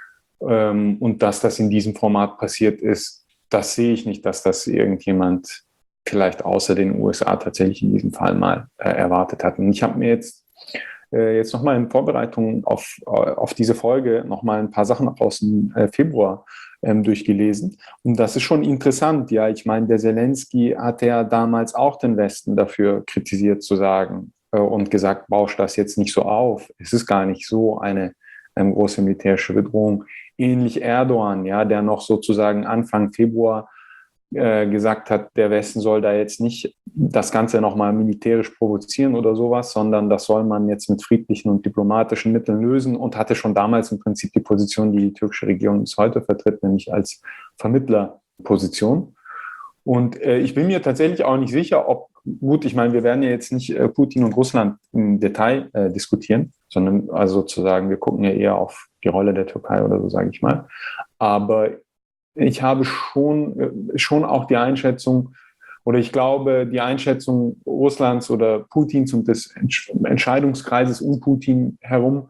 Und dass das in diesem Format passiert ist, das sehe ich nicht, dass das irgendjemand vielleicht außer den USA tatsächlich in diesem Fall mal erwartet hat. Und ich habe mir jetzt nochmal in Vorbereitung auf diese Folge nochmal ein paar Sachen aus dem Februar durchgelesen. Und das ist schon interessant. Ja, ich meine, der Zelensky hatte ja damals auch den Westen dafür kritisiert zu sagen und gesagt, bausch das jetzt nicht so auf. Es ist gar nicht so eine große militärische Bedrohung. Ähnlich Erdogan, ja, der noch sozusagen Anfang Februar gesagt hat, der Westen soll da jetzt nicht das Ganze nochmal militärisch provozieren oder sowas, sondern das soll man jetzt mit friedlichen und diplomatischen Mitteln lösen und hatte schon damals im Prinzip die Position, die die türkische Regierung bis heute vertritt, nämlich als Vermittlerposition. Und ich bin mir tatsächlich auch nicht sicher, ob, gut, ich meine, wir werden ja jetzt nicht Putin und Russland im Detail diskutieren, sondern also sozusagen, wir gucken ja eher auf die Rolle der Türkei oder so, sage ich mal. Aber ich habe schon auch die Einschätzung, oder ich glaube, die Einschätzung Russlands oder Putins und des Entscheidungskreises um Putin herum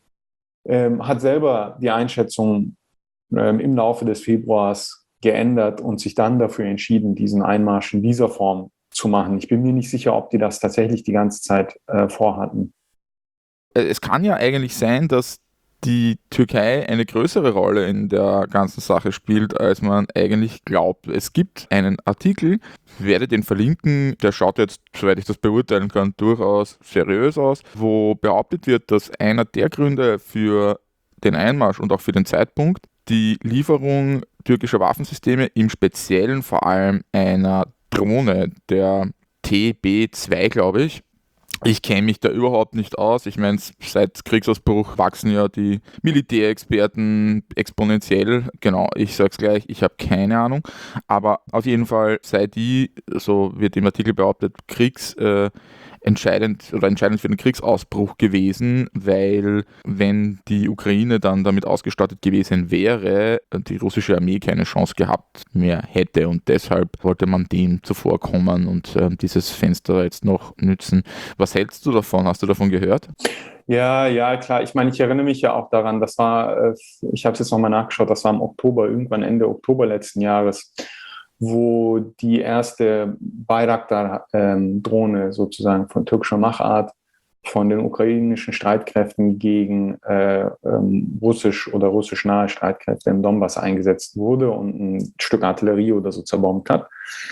hat selber die Einschätzung im Laufe des Februars geändert und sich dann dafür entschieden, diesen Einmarsch in dieser Form zu machen. Ich bin mir nicht sicher, ob die das tatsächlich die ganze Zeit vorhatten. Es kann ja eigentlich sein, dass die Türkei eine größere Rolle in der ganzen Sache spielt, als man eigentlich glaubt. Es gibt einen Artikel, ich werde den verlinken, der schaut jetzt, soweit ich das beurteilen kann, durchaus seriös aus, wo behauptet wird, dass einer der Gründe für den Einmarsch und auch für den Zeitpunkt die Lieferung türkischer Waffensysteme, im Speziellen vor allem einer Drohne, der TB2, glaube ich kenne mich da überhaupt nicht aus. Ich meine, seit Kriegsausbruch wachsen ja die Militärexperten exponentiell. Genau, ich sage es gleich, ich habe keine Ahnung. Aber auf jeden Fall sei die, so wird im Artikel behauptet, entscheidend für den Kriegsausbruch gewesen, weil wenn die Ukraine dann damit ausgestattet gewesen wäre, die russische Armee keine Chance gehabt mehr hätte und deshalb wollte man dem zuvorkommen und dieses Fenster jetzt noch nützen. Was hältst du davon? Hast du davon gehört? Ja, klar. Ich meine, ich erinnere mich ja auch daran, das war, ich habe es jetzt nochmal nachgeschaut, das war im Oktober, irgendwann Ende Oktober letzten Jahres, wo die erste Bayraktar-Drohne sozusagen von türkischer Machart von den ukrainischen Streitkräften gegen russisch oder russisch nahe Streitkräfte im Donbass eingesetzt wurde und ein Stück Artillerie oder so zerbombt hat.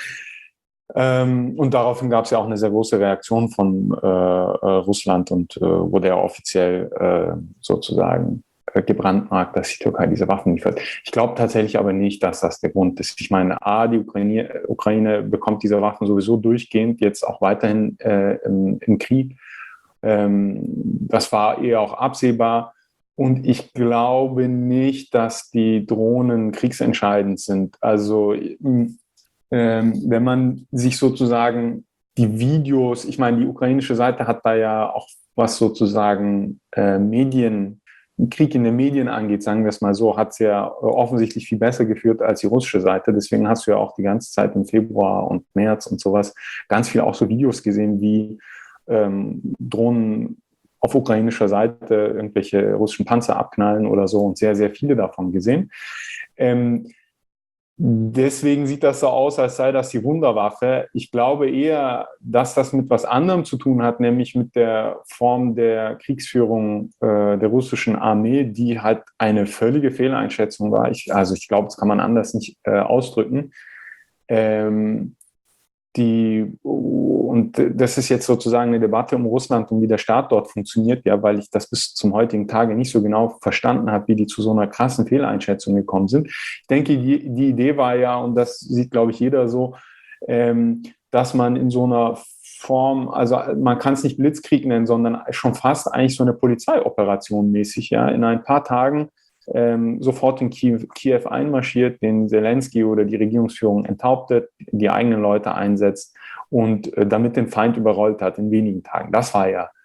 Und daraufhin gab es ja auch eine sehr große Reaktion von Russland und wurde ja offiziell sozusagen gebrandmarkt, dass die Türkei diese Waffen liefert. Ich glaube tatsächlich aber nicht, dass das der Grund ist. Ich meine, die Ukraine bekommt diese Waffen sowieso durchgehend, jetzt auch weiterhin im Krieg. Das war eher auch absehbar. Und ich glaube nicht, dass die Drohnen kriegsentscheidend sind. Also wenn man sich sozusagen die Videos, ich meine, die ukrainische Seite hat da ja auch was sozusagen Krieg in den Medien angeht, sagen wir es mal so, hat es ja offensichtlich viel besser geführt als die russische Seite. Deswegen hast du ja auch die ganze Zeit im Februar und März und sowas ganz viel auch so Videos gesehen, wie Drohnen auf ukrainischer Seite irgendwelche russischen Panzer abknallen oder so und sehr, sehr viele davon gesehen. Deswegen sieht das so aus, als sei das die Wunderwaffe. Ich glaube eher, dass das mit was anderem zu tun hat, nämlich mit der Form der Kriegsführung der russischen Armee, die halt eine völlige Fehleinschätzung war. Ich glaube, das kann man anders nicht ausdrücken. Und das ist jetzt sozusagen eine Debatte um Russland und wie der Staat dort funktioniert, ja, weil ich das bis zum heutigen Tage nicht so genau verstanden habe, wie die zu so einer krassen Fehleinschätzung gekommen sind. Ich denke, die Idee war ja, und das sieht, glaube ich, jeder so, dass man in so einer Form, also man kann es nicht Blitzkrieg nennen, sondern schon fast eigentlich so eine Polizeioperation mäßig, ja, in ein paar Tagen sofort in Kiew einmarschiert, den Zelensky oder die Regierungsführung enthauptet, die eigenen Leute einsetzt und damit den Feind überrollt hat in wenigen Tagen. Das war ja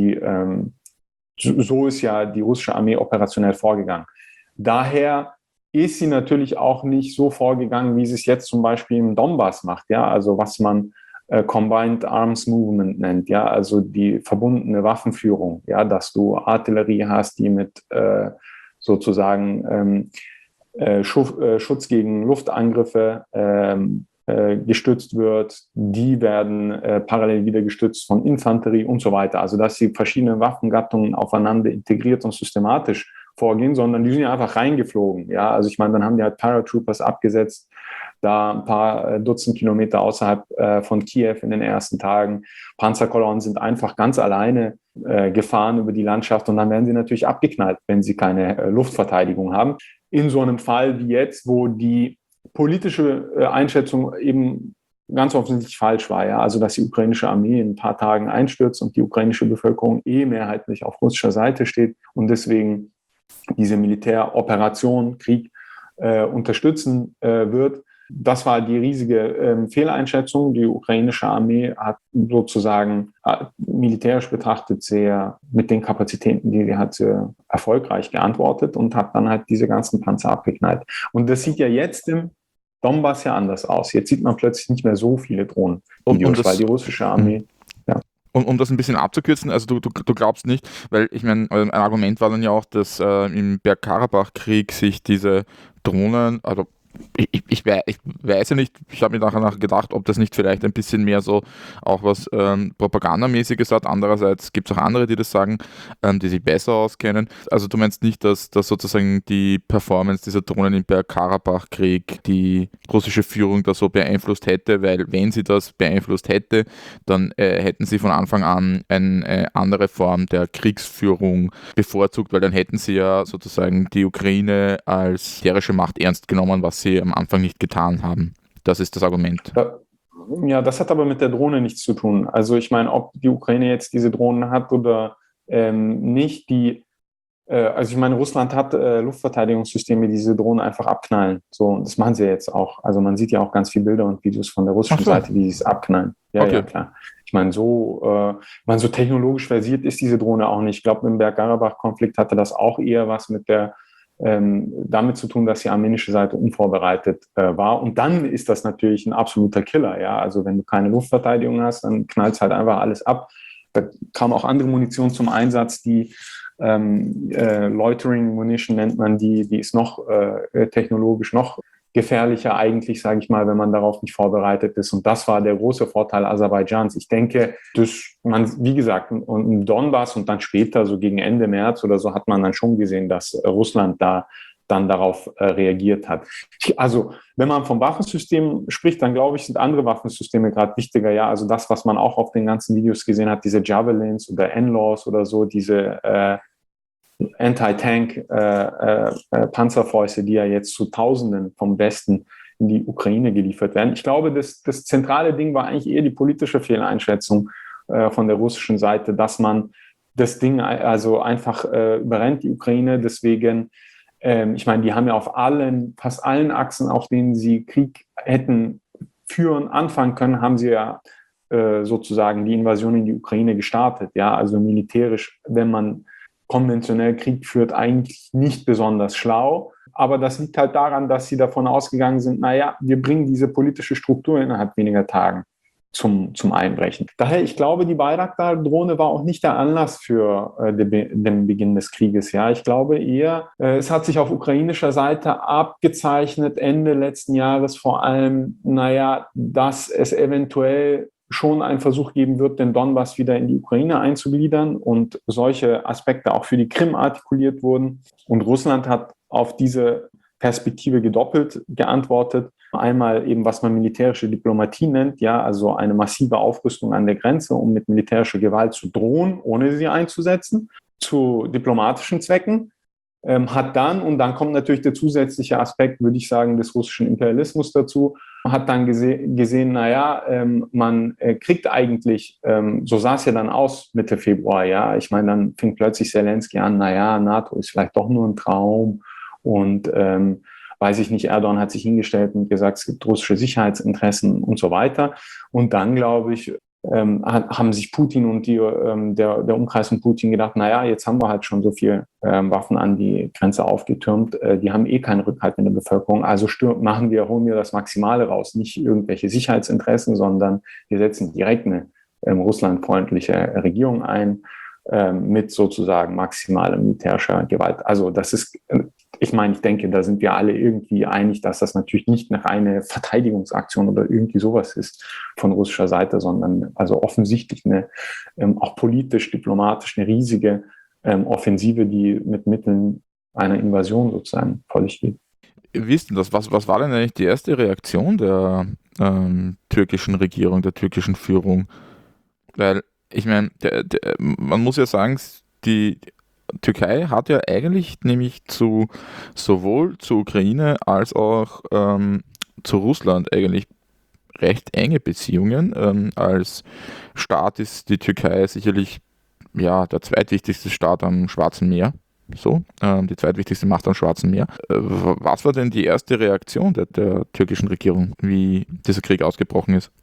so ist ja die russische Armee operationell vorgegangen. Daher ist sie natürlich auch nicht so vorgegangen, wie sie es jetzt zum Beispiel im Donbass macht, ja, also was man Combined Arms Movement nennt, ja, also die verbundene Waffenführung, ja, dass du Artillerie hast, die mit sozusagen Schutz gegen Luftangriffe gestützt wird. Die werden parallel wieder gestützt von Infanterie und so weiter. Also dass die verschiedenen Waffengattungen aufeinander integriert und systematisch vorgehen, sondern die sind ja einfach reingeflogen. Ja, also ich meine, dann haben die halt Paratroopers abgesetzt, da ein paar Dutzend Kilometer außerhalb von Kiew in den ersten Tagen. Panzerkolonnen sind einfach ganz alleine gefahren über die Landschaft und dann werden sie natürlich abgeknallt, wenn sie keine Luftverteidigung haben. In so einem Fall wie jetzt, wo die politische Einschätzung eben ganz offensichtlich falsch war, ja, also dass die ukrainische Armee in ein paar Tagen einstürzt und die ukrainische Bevölkerung mehrheitlich auf russischer Seite steht und deswegen diese Militäroperation, Krieg unterstützen wird. Das war die riesige Fehleinschätzung. Die ukrainische Armee hat sozusagen militärisch betrachtet sehr mit den Kapazitäten, die sie hat, sehr erfolgreich geantwortet und hat dann halt diese ganzen Panzer abgeknallt. Und das sieht ja jetzt im Donbass ja anders aus. Jetzt sieht man plötzlich nicht mehr so viele Drohnenvideos, weil die russische Armee... Um das ein bisschen abzukürzen, also du glaubst nicht, weil ich meine, ein Argument war dann ja auch, dass im Bergkarabach-Krieg sich diese Drohnen, also ich weiß ja nicht, ich habe mir nachher gedacht, ob das nicht vielleicht ein bisschen mehr so auch was Propagandamäßiges hat. Andererseits gibt es auch andere, die das sagen, die sich besser auskennen. Also du meinst nicht, dass sozusagen die Performance dieser Drohnen im Bergkarabach-Krieg die russische Führung da so beeinflusst hätte, weil wenn sie das beeinflusst hätte, dann hätten sie von Anfang an eine andere Form der Kriegsführung bevorzugt, weil dann hätten sie ja sozusagen die Ukraine als militärische Macht ernst genommen, was sie am Anfang nicht getan haben. Das ist das Argument. Ja, das hat aber mit der Drohne nichts zu tun. Also ich meine, ob die Ukraine jetzt diese Drohnen hat oder nicht, also ich meine, Russland hat Luftverteidigungssysteme, die diese Drohnen einfach abknallen. So, und das machen sie jetzt auch. Also man sieht ja auch ganz viele Bilder und Videos von der russischen Seite, wie sie es abknallen. Ja, Okay. ja, klar. Ich meine, so technologisch versiert ist diese Drohne auch nicht. Ich glaube, im Bergkarabach-Konflikt hatte das auch eher was mit damit zu tun, dass die armenische Seite unvorbereitet war. Und dann ist das natürlich ein absoluter Killer. Ja? Also wenn du keine Luftverteidigung hast, dann knallt halt einfach alles ab. Da kam auch andere Munition zum Einsatz, die Loitering Munition nennt man die ist noch technologisch noch gefährlicher eigentlich, sage ich mal, wenn man darauf nicht vorbereitet ist. Und das war der große Vorteil Aserbaidschans. Ich denke, wie gesagt, im Donbass und dann später, so gegen Ende März oder so, hat man dann schon gesehen, dass Russland da dann darauf reagiert hat. Also, wenn man vom Waffensystem spricht, dann glaube ich, sind andere Waffensysteme gerade wichtiger. Ja, also das, was man auch auf den ganzen Videos gesehen hat, diese Javelins oder NLAWs oder so, diese Anti-Tank-Panzerfäuste, die ja jetzt zu Tausenden vom Westen in die Ukraine geliefert werden. Ich glaube, das zentrale Ding war eigentlich eher die politische Fehleinschätzung von der russischen Seite, dass man das Ding also einfach überrennt, die Ukraine. Deswegen, ich meine, die haben ja auf fast allen Achsen, auf denen sie Krieg hätten anfangen können, haben sie ja sozusagen die Invasion in die Ukraine gestartet. Ja, also militärisch, wenn man konventionell Krieg führt, eigentlich nicht besonders schlau. Aber das liegt halt daran, dass sie davon ausgegangen sind, naja, wir bringen diese politische Struktur innerhalb weniger Tagen zum Einbrechen. Daher, ich glaube, die Bayraktar-Drohne war auch nicht der Anlass für den Beginn des Krieges. Ja, ich glaube eher, es hat sich auf ukrainischer Seite abgezeichnet, Ende letzten Jahres vor allem, naja, dass es eventuell schon einen Versuch geben wird, den Donbass wieder in die Ukraine einzugliedern und solche Aspekte auch für die Krim artikuliert wurden. Und Russland hat auf diese Perspektive gedoppelt geantwortet. Einmal eben, was man militärische Diplomatie nennt, ja, also eine massive Aufrüstung an der Grenze, um mit militärischer Gewalt zu drohen, ohne sie einzusetzen, zu diplomatischen Zwecken. Hat dann, und dann kommt natürlich der zusätzliche Aspekt, würde ich sagen, des russischen Imperialismus dazu, hat dann gesehen, naja, man kriegt eigentlich, so sah es ja dann aus Mitte Februar, ja, ich meine, dann fing plötzlich Zelensky an, naja, NATO ist vielleicht doch nur ein Traum und weiß ich nicht, Erdogan hat sich hingestellt und gesagt, es gibt russische Sicherheitsinteressen und so weiter. Und dann, glaube ich, haben sich Putin und der Umkreis von Putin gedacht, naja, jetzt haben wir halt schon so viel Waffen an die Grenze aufgetürmt, die haben eh keinen Rückhalt in der Bevölkerung, also holen wir das Maximale raus, nicht irgendwelche Sicherheitsinteressen, sondern wir setzen direkt eine russlandfreundliche Regierung ein, mit sozusagen maximaler militärischer Gewalt. Also das ist, ich denke, da sind wir alle irgendwie einig, dass das natürlich nicht eine reine Verteidigungsaktion oder irgendwie sowas ist von russischer Seite, sondern also offensichtlich auch politisch, diplomatisch eine riesige Offensive, die mit Mitteln einer Invasion sozusagen vor sich geht. Wie ist denn das? Was war denn eigentlich die erste Reaktion der türkischen Regierung, der türkischen Führung? Weil, ich meine, man muss ja sagen, die Türkei hat ja eigentlich nämlich sowohl zur Ukraine als auch zu Russland eigentlich recht enge Beziehungen. Als Staat ist die Türkei sicherlich ja, der zweitwichtigste Staat am Schwarzen Meer. Die zweitwichtigste Macht am Schwarzen Meer. Was war denn die erste Reaktion der türkischen Regierung, wie dieser Krieg ausgebrochen ist?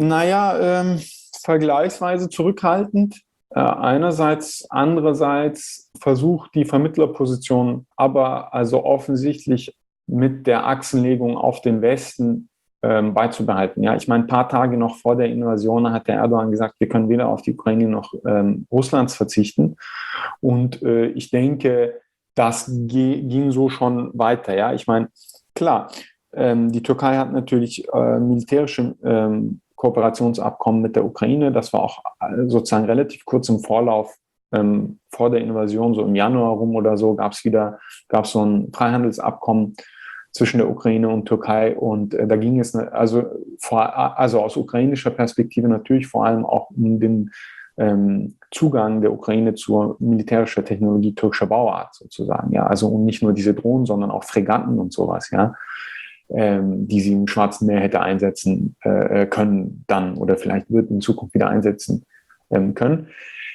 Naja, vergleichsweise zurückhaltend. Einerseits, andererseits versucht die Vermittlerposition aber also offensichtlich mit der Achsenlegung auf den Westen beizubehalten. Ja, ich meine, ein paar Tage noch vor der Invasion hat der Erdogan gesagt, wir können weder auf die Ukraine noch Russlands verzichten. Und ich denke, das ging so schon weiter. Ja, ich meine, klar, die Türkei hat natürlich militärische Kooperationsabkommen mit der Ukraine. Das war auch sozusagen relativ kurz im Vorlauf vor der Invasion, so im Januar rum oder so, gab es so ein Freihandelsabkommen zwischen der Ukraine und Türkei. Und da ging es also aus ukrainischer Perspektive natürlich vor allem auch um den Zugang der Ukraine zur militärischen Technologie türkischer Bauart sozusagen. Ja, also um nicht nur diese Drohnen, sondern auch Fregatten und sowas, ja, die sie im Schwarzen Meer hätte einsetzen können dann oder vielleicht wird in Zukunft wieder einsetzen können.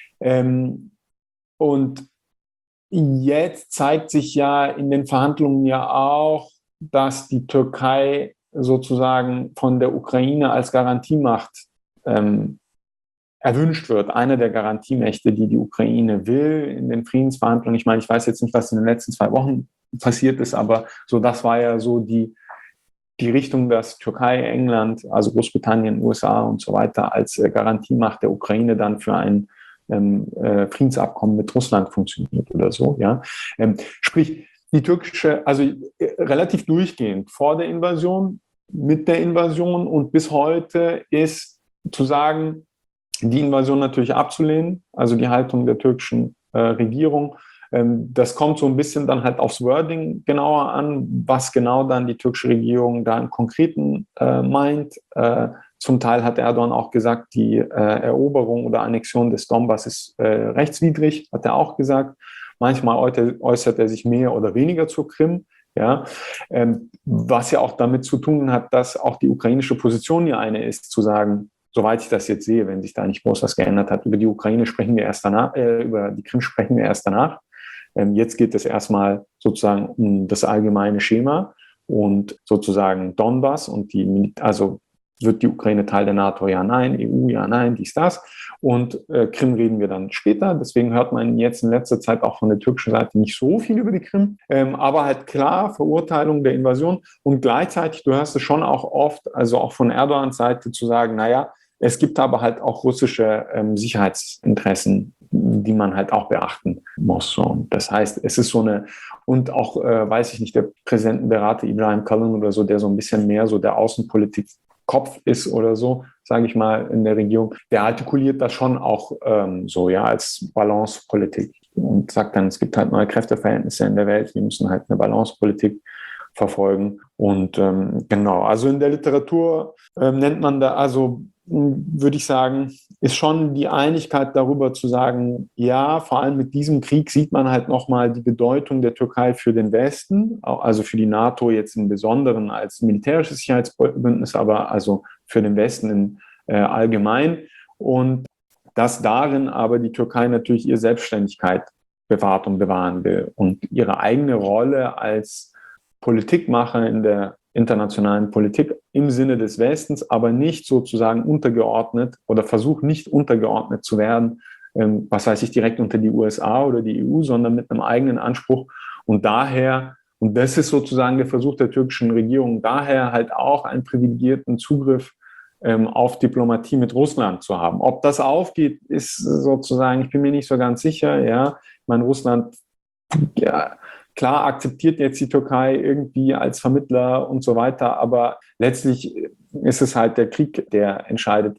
Und jetzt zeigt sich ja in den Verhandlungen ja auch, dass die Türkei sozusagen von der Ukraine als Garantiemacht erwünscht wird. Eine der Garantiemächte, die Ukraine will in den Friedensverhandlungen. Ich meine, ich weiß jetzt nicht, was in den letzten 2 Wochen passiert ist, aber so das war ja so die Richtung, dass Türkei, England, also Großbritannien, USA und so weiter als Garantiemacht der Ukraine dann für ein Friedensabkommen mit Russland funktioniert oder so. Ja, sprich die türkische, also relativ durchgehend vor der Invasion, mit der Invasion und bis heute ist zu sagen, die Invasion natürlich abzulehnen, also die Haltung der türkischen Regierung. Das kommt so ein bisschen dann halt aufs Wording genauer an, was genau dann die türkische Regierung da im Konkreten meint. Zum Teil hat Erdogan auch gesagt, die Eroberung oder Annexion des Donbass ist rechtswidrig, hat er auch gesagt. Manchmal äußert er sich mehr oder weniger zur Krim. Ja, was ja auch damit zu tun hat, dass auch die ukrainische Position ja eine ist, zu sagen, soweit ich das jetzt sehe, wenn sich da nicht groß was geändert hat, über die Ukraine sprechen wir erst danach, über die Krim sprechen wir erst danach. Jetzt geht es erstmal sozusagen um das allgemeine Schema und sozusagen Donbass und also wird die Ukraine Teil der NATO? Ja, nein. EU? Ja, nein. Dies, das. Und Krim reden wir dann später. Deswegen hört man jetzt in letzter Zeit auch von der türkischen Seite nicht so viel über die Krim. Aber halt klar, Verurteilung der Invasion. Und gleichzeitig, du hörst es schon auch oft, also auch von Erdogans Seite zu sagen, naja, es gibt aber halt auch russische Sicherheitsinteressen, die man halt auch beachten muss. So. Und das heißt, es ist so eine, und auch, weiß ich nicht, der Präsidentenberater Ibrahim Kalın oder so, der so ein bisschen mehr so der Außenpolitik Kopf ist oder so, sage ich mal, in der Regierung, der artikuliert das schon auch so, ja, als Balancepolitik und sagt dann, es gibt halt neue Kräfteverhältnisse in der Welt, wir müssen halt eine Balancepolitik verfolgen. Und genau, also in der Literatur nennt man da, also würde ich sagen, ist schon die Einigkeit darüber zu sagen, ja, vor allem mit diesem Krieg sieht man halt nochmal die Bedeutung der Türkei für den Westen, also für die NATO jetzt im Besonderen als militärisches Sicherheitsbündnis, aber also für den Westen allgemein. Und dass darin aber die Türkei natürlich ihre Selbstständigkeit bewahrt und bewahren will und ihre eigene Rolle als Politikmacher in der internationalen Politik im Sinne des Westens, aber nicht sozusagen untergeordnet oder versucht nicht untergeordnet zu werden, was weiß ich, direkt unter die USA oder die EU, sondern mit einem eigenen Anspruch. Und daher, und das ist sozusagen der Versuch der türkischen Regierung, daher halt auch einen privilegierten Zugriff auf Diplomatie mit Russland zu haben. Ob das aufgeht, ist sozusagen, ich bin mir nicht so ganz sicher. Ja, ich meine, Russland, ja, klar akzeptiert jetzt die Türkei irgendwie als Vermittler und so weiter, aber letztlich ist es halt der Krieg, der entscheidet,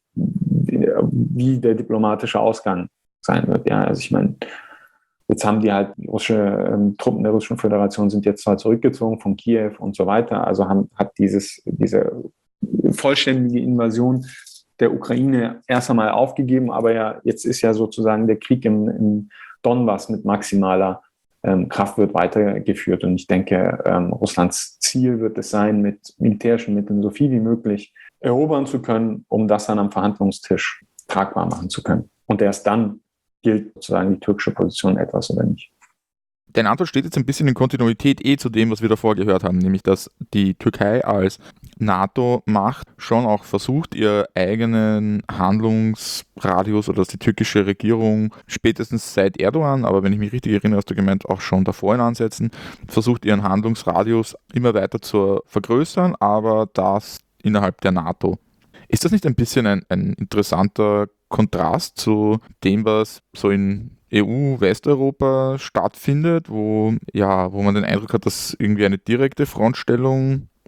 wie der diplomatische Ausgang sein wird. Ja, also ich meine, jetzt haben die halt russische Truppen der Russischen Föderation sind jetzt zwar zurückgezogen von Kiew und so weiter, also hat diese vollständige Invasion der Ukraine erst einmal aufgegeben, aber ja, jetzt ist ja sozusagen der Krieg im Donbass mit maximaler Kraft wird weitergeführt. Und ich denke, Russlands Ziel wird es sein, mit militärischen Mitteln so viel wie möglich erobern zu können, um das dann am Verhandlungstisch tragbar machen zu können. Und erst dann gilt sozusagen die türkische Position etwas oder nicht. Deine Antwort steht jetzt ein bisschen in Kontinuität zu dem, was wir davor gehört haben, nämlich dass die Türkei als NATO-Macht schon auch versucht, ihren eigenen Handlungsradius oder dass die türkische Regierung spätestens seit Erdogan, aber wenn ich mich richtig erinnere, hast du gemeint, auch schon davor in Ansätzen, versucht ihren Handlungsradius immer weiter zu vergrößern, aber das innerhalb der NATO. Ist das nicht ein bisschen ein interessanter Kontrast zu dem, was so in EU-Westeuropa stattfindet, wo man den Eindruck hat, dass irgendwie eine direkte Frontstellung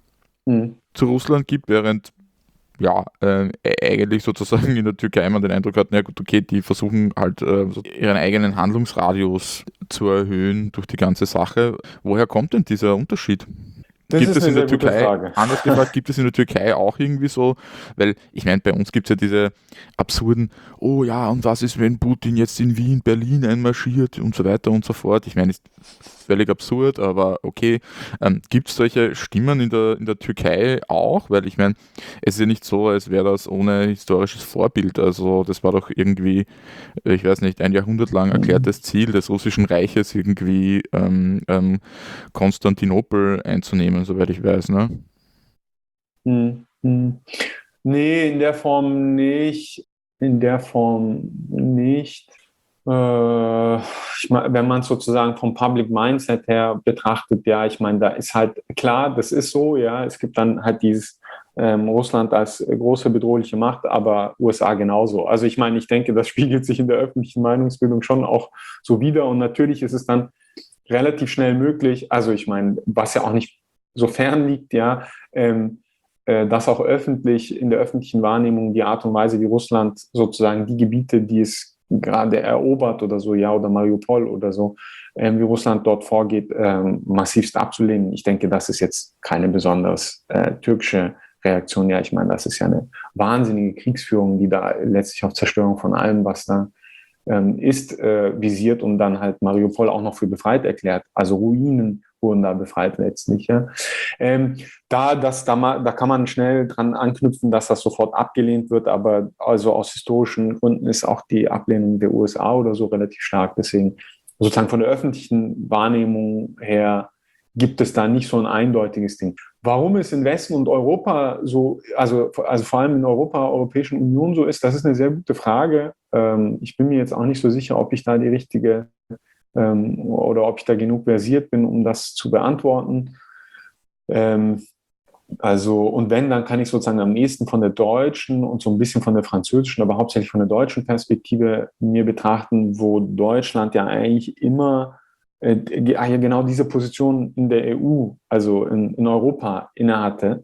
zu Russland gibt, während eigentlich sozusagen in der Türkei man den Eindruck hat, na gut, okay, die versuchen halt so ihren eigenen Handlungsradius zu erhöhen durch die ganze Sache. Woher kommt denn dieser Unterschied? Das Gibt ist es eine in der sehr gute Türkei, Frage. anders gefragt, gibt es in der Türkei auch irgendwie so, weil ich meine, bei uns gibt es ja diese absurden, oh ja, und was ist, wenn Putin jetzt in Wien, Berlin einmarschiert und so weiter und so fort. Ich meine, ist völlig absurd, aber okay. Gibt es solche Stimmen in der Türkei auch? Weil ich meine, es ist ja nicht so, als wäre das ohne historisches Vorbild. Also das war doch irgendwie, ich weiß nicht, ein Jahrhundert lang erklärtes Ziel des Russischen Reiches, irgendwie Konstantinopel einzunehmen, soweit ich weiß, ne? Hm, hm. Nee, in der Form nicht. In der Form nicht. Ich mein, wenn man es sozusagen vom Public Mindset her betrachtet, ja, ich meine, da ist halt klar, das ist so, ja, es gibt dann halt dieses Russland als große bedrohliche Macht, aber USA genauso. Also ich meine, ich denke, das spiegelt sich in der öffentlichen Meinungsbildung schon auch so wider und natürlich ist es dann relativ schnell möglich, also ich meine, was ja auch nicht so fern liegt, ja, dass auch öffentlich in der öffentlichen Wahrnehmung die Art und Weise, wie Russland sozusagen die Gebiete, die es gerade erobert oder so, ja, oder Mariupol oder so, wie Russland dort vorgeht, massivst abzulehnen. Ich denke, das ist jetzt keine besonders türkische Reaktion. Ja, ich meine, das ist ja eine wahnsinnige Kriegsführung, die da letztlich auf Zerstörung von allem, was da ist, visiert und dann halt Mariupol auch noch für befreit erklärt. Also Ruinen wurden da befreit letztlich. Ja. Da kann man schnell dran anknüpfen, dass das sofort abgelehnt wird, aber also aus historischen Gründen ist auch die Ablehnung der USA oder so relativ stark. Deswegen sozusagen von der öffentlichen Wahrnehmung her gibt es da nicht so ein eindeutiges Ding. Warum es in Westen und Europa so, also vor allem in Europa, Europäischen Union so ist, das ist eine sehr gute Frage. Ich bin mir jetzt auch nicht so sicher, ob ich da die richtige oder ob ich da genug versiert bin, um das zu beantworten. Und wenn, dann kann ich sozusagen am ehesten von der deutschen und so ein bisschen von der französischen, aber hauptsächlich von der deutschen Perspektive mir betrachten, wo Deutschland ja eigentlich immer genau diese Position in der EU, also in Europa innehatte,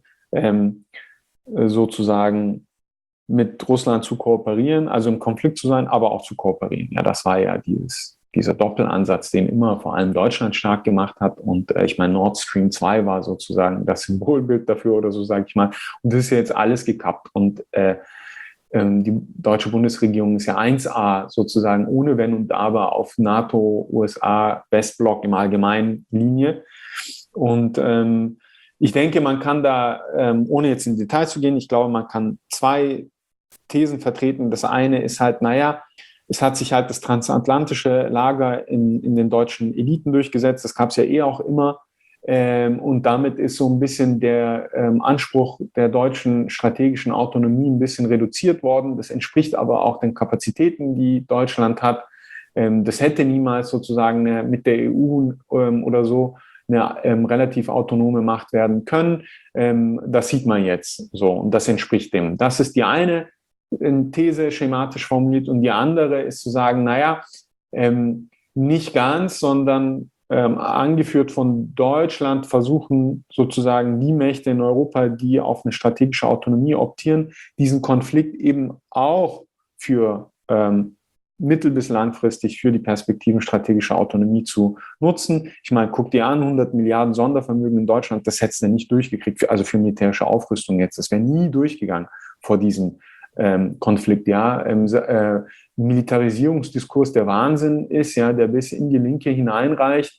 sozusagen mit Russland zu kooperieren, also im Konflikt zu sein, aber auch zu kooperieren. Ja, das war ja dieser Doppelansatz, den immer vor allem Deutschland stark gemacht hat. Und ich meine, Nord Stream 2 war sozusagen das Symbolbild dafür oder so, sage ich mal. Und das ist ja jetzt alles gekappt. Und die deutsche Bundesregierung ist ja 1A sozusagen ohne Wenn und Aber auf NATO, USA, Westblock im Allgemeinen Linie. Und ich denke, man kann da, ohne jetzt in Details zu gehen, ich glaube, man kann zwei Thesen vertreten. Das eine ist halt, naja, es hat sich halt das transatlantische Lager in den deutschen Eliten durchgesetzt. Das gab es ja eh auch immer. Und damit ist so ein bisschen der Anspruch der deutschen strategischen Autonomie ein bisschen reduziert worden. Das entspricht aber auch den Kapazitäten, die Deutschland hat. Das hätte niemals sozusagen mit der EU oder so eine relativ autonome Macht werden können. Das sieht man jetzt so und das entspricht dem. Das ist die eine These schematisch formuliert und die andere ist zu sagen, naja, nicht ganz, sondern angeführt von Deutschland versuchen sozusagen die Mächte in Europa, die auf eine strategische Autonomie optieren, diesen Konflikt eben auch für mittel- bis langfristig für die Perspektiven strategischer Autonomie zu nutzen. Ich meine, guck dir an, 100 Milliarden Sondervermögen in Deutschland, das hättest du nicht durchgekriegt, also für militärische Aufrüstung jetzt. Das wäre nie durchgegangen vor diesem Konflikt, ja, Militarisierungsdiskurs der Wahnsinn ist, ja, der bis in die Linke hineinreicht.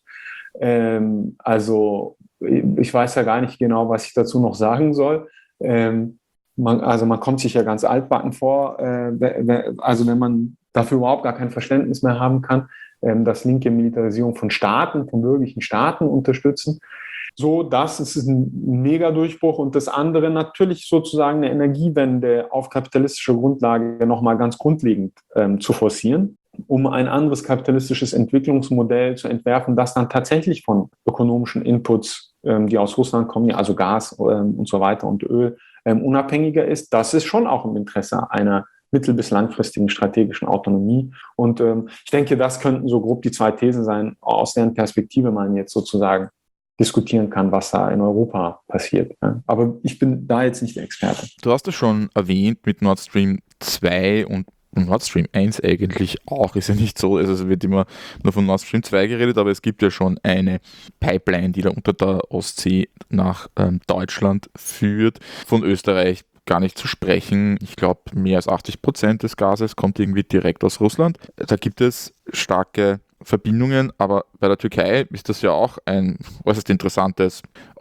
Also ich weiß ja gar nicht genau, was ich dazu noch sagen soll. Man kommt sich ja ganz altbacken vor, also wenn man dafür überhaupt gar kein Verständnis mehr haben kann, dass linke Militarisierung von Staaten, von bürgerlichen Staaten unterstützen. So, das ist ein Mega-Durchbruch und das andere natürlich sozusagen eine Energiewende auf kapitalistischer Grundlage nochmal ganz grundlegend zu forcieren, um ein anderes kapitalistisches Entwicklungsmodell zu entwerfen, das dann tatsächlich von ökonomischen Inputs, die aus Russland kommen, ja, also Gas und so weiter und Öl, unabhängiger ist. Das ist schon auch im Interesse einer mittel- bis langfristigen strategischen Autonomie. Und ich denke, das könnten so grob die zwei Thesen sein, aus deren Perspektive man jetzt sozusagen diskutieren kann, was da in Europa passiert. Ja. Aber ich bin da jetzt nicht der Experte. Du hast es schon erwähnt mit Nord Stream 2 und Nord Stream 1 eigentlich auch. Ist ja nicht so, also es wird immer nur von Nord Stream 2 geredet, aber es gibt ja schon eine Pipeline, die da unter der Ostsee nach Deutschland führt. Von Österreich gar nicht zu sprechen. Ich glaube, mehr als 80% des Gases kommt irgendwie direkt aus Russland. Da gibt es starke Verbindungen, aber bei der Türkei ist das ja auch ein äußerst interessantes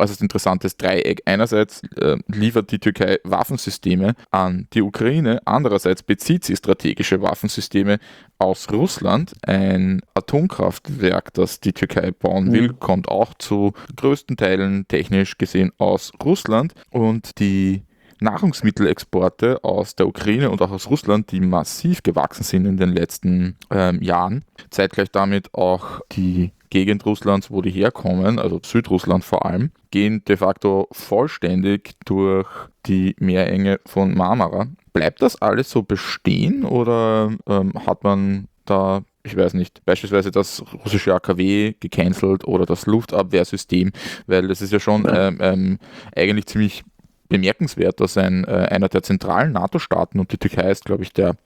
Dreieck. Einerseits liefert die Türkei Waffensysteme an die Ukraine, andererseits bezieht sie strategische Waffensysteme aus Russland. Ein Atomkraftwerk, das die Türkei bauen will, kommt auch zu größten Teilen technisch gesehen aus Russland, und die Nahrungsmittelexporte aus der Ukraine und auch aus Russland, die massiv gewachsen sind in den letzten Jahren. Zeitgleich damit auch die Gegend Russlands, wo die herkommen, also Südrussland vor allem, gehen de facto vollständig durch die Meerenge von Marmara. Bleibt das alles so bestehen oder hat man da, ich weiß nicht, beispielsweise das russische AKW gecancelt oder das Luftabwehrsystem, weil das ist ja schon eigentlich ziemlich bemerkenswert, dass einer der zentralen NATO-Staaten, und die Türkei ist, glaube ich, die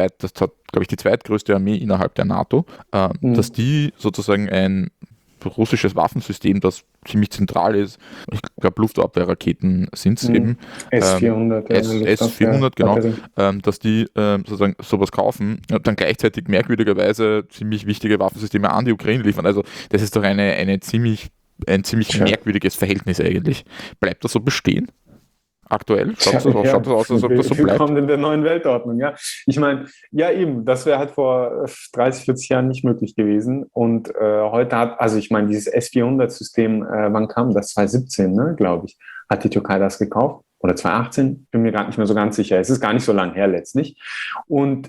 zweitgrößte Armee innerhalb der NATO, dass die sozusagen ein russisches Waffensystem, das ziemlich zentral ist, ich glaube Luftabwehrraketen sind es eben, S-400, S-400, genau, dass die sozusagen sowas kaufen und dann gleichzeitig merkwürdigerweise ziemlich wichtige Waffensysteme an die Ukraine liefern. Also das ist doch ein ziemlich merkwürdiges Verhältnis eigentlich. Bleibt das so bestehen? Aktuell? Schaut das aus, als ob das so bleibt? Willkommen in der neuen Weltordnung, ja. Ich meine, ja eben, das wäre halt vor 30, 40 Jahren nicht möglich gewesen. Und heute dieses S-400-System, wann kam das? 2017, ne, glaube ich, hat die Türkei das gekauft. Oder 2018, bin mir gar nicht mehr so ganz sicher. Es ist gar nicht so lange her letztlich. Und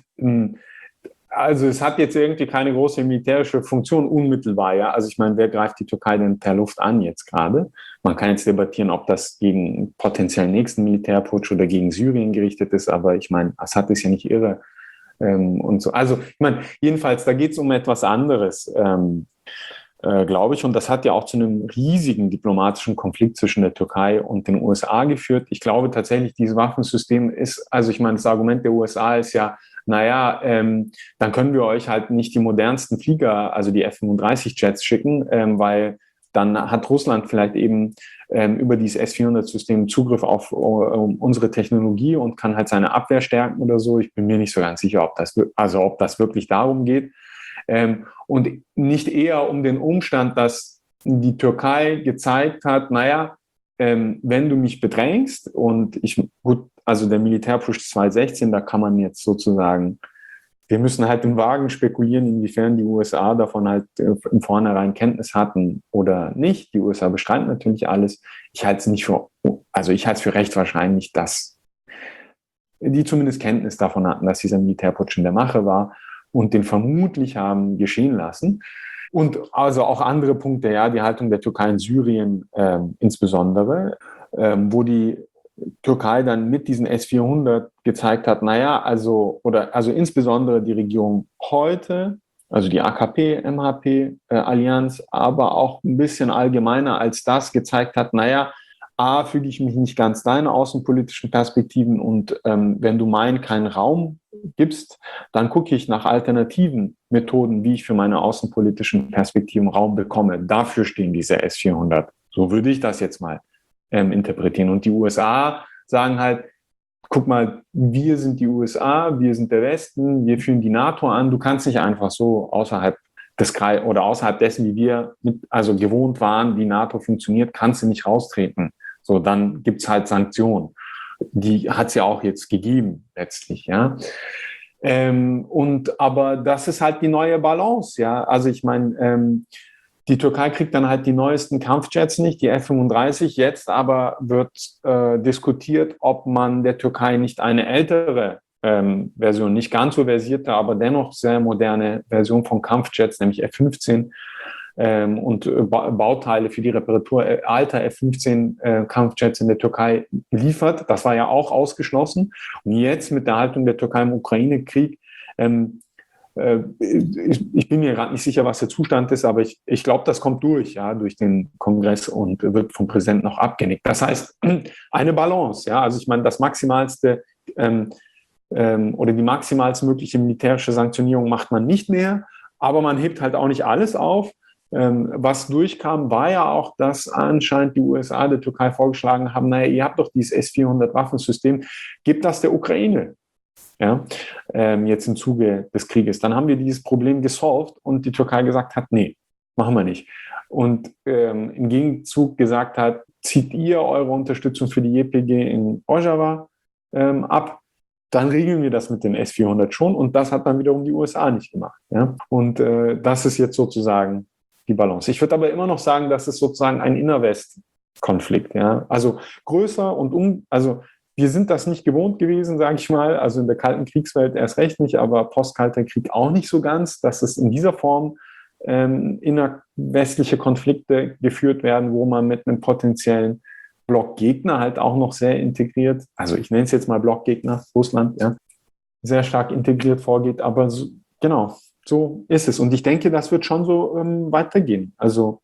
also es hat jetzt irgendwie keine große militärische Funktion unmittelbar, ja. Also ich meine, wer greift die Türkei denn per Luft an jetzt gerade? Man kann jetzt debattieren, ob das gegen potenziell nächsten Militärputsch oder gegen Syrien gerichtet ist, aber ich meine, Assad ist ja nicht irre und so. Also ich meine, jedenfalls, da geht es um etwas anderes, glaube ich. Und das hat ja auch zu einem riesigen diplomatischen Konflikt zwischen der Türkei und den USA geführt. Ich glaube tatsächlich, dieses Waffensystem ist, also ich meine, das Argument der USA ist ja, naja, dann können wir euch halt nicht die modernsten Flieger, also die F-35-Jets schicken, weil dann hat Russland vielleicht eben über dieses S-400-System Zugriff auf unsere Technologie und kann halt seine Abwehr stärken oder so. Ich bin mir nicht so ganz sicher, ob das wirklich darum geht. Und nicht eher um den Umstand, dass die Türkei gezeigt hat, naja, wenn du mich bedrängst und also der Militärputsch 2016, da kann man jetzt sozusagen, wir müssen halt im Wagen spekulieren, inwiefern die USA davon halt im Vornherein Kenntnis hatten oder nicht. Die USA bestreiten natürlich alles. Ich halte es für recht wahrscheinlich, dass die zumindest Kenntnis davon hatten, dass dieser Militärputsch in der Mache war und den vermutlich haben geschehen lassen. Und also auch andere Punkte, ja, die Haltung der Türkei in Syrien insbesondere, wo die Türkei dann mit diesen S-400 gezeigt hat, also insbesondere die Regierung heute, also die AKP-MHP-Allianz, aber auch ein bisschen allgemeiner als das gezeigt hat, fühle ich mich nicht ganz deine außenpolitischen Perspektiven und wenn du meinen keinen Raum gibst, dann gucke ich nach alternativen Methoden, wie ich für meine außenpolitischen Perspektiven Raum bekomme. Dafür stehen diese S-400. So würde ich das jetzt mal interpretieren. Und die USA sagen halt, guck mal, wir sind die USA, wir sind der Westen, wir führen die NATO an. Du kannst nicht einfach so außerhalb des Kreis oder außerhalb dessen, wie wir gewohnt waren, wie NATO funktioniert, kannst du nicht raustreten. So, dann gibt's halt Sanktionen. Die hat's ja auch jetzt gegeben, letztlich, ja. Aber das ist halt die neue Balance, ja. Also ich meine, die Türkei kriegt dann halt die neuesten Kampfjets nicht, die F-35. Jetzt aber wird diskutiert, ob man der Türkei nicht eine ältere Version, nicht ganz so versierte, aber dennoch sehr moderne Version von Kampfjets, nämlich F-15 und Bauteile für die Reparatur alter F-15 Kampfjets in der Türkei liefert. Das war ja auch ausgeschlossen. Und jetzt mit der Haltung der Türkei im Ukraine-Krieg Ich bin mir gerade nicht sicher, was der Zustand ist, aber ich glaube, das kommt durch den Kongress und wird vom Präsidenten noch abgenickt. Das heißt, eine Balance, ja, also ich meine, das maximalste oder die maximalst mögliche militärische Sanktionierung macht man nicht mehr, aber man hebt halt auch nicht alles auf. Was durchkam, war ja auch, dass anscheinend die USA der Türkei vorgeschlagen haben, naja, ihr habt doch dieses S-400-Waffensystem, gebt das der Ukraine. Ja, jetzt im Zuge des Krieges. Dann haben wir dieses Problem gesolved und die Türkei gesagt hat, nee, machen wir nicht. Und im Gegenzug gesagt hat, zieht ihr eure Unterstützung für die JPG in Rojava ab, dann regeln wir das mit den S-400 schon. Und das hat dann wiederum die USA nicht gemacht. Ja? Und das ist jetzt sozusagen die Balance. Ich würde aber immer noch sagen, das ist sozusagen ein Inner-West-Konflikt. Ja? Also größer und also wir sind das nicht gewohnt gewesen, sage ich mal. Also in der kalten Kriegswelt erst recht nicht, aber post-kalter Krieg auch nicht so ganz, dass es in dieser Form innerwestliche Konflikte geführt werden, wo man mit einem potenziellen Blockgegner halt auch noch sehr integriert, also ich nenne es jetzt mal Blockgegner, Russland, ja, sehr stark integriert vorgeht. Aber so, genau, so ist es. Und ich denke, das wird schon so weitergehen. Also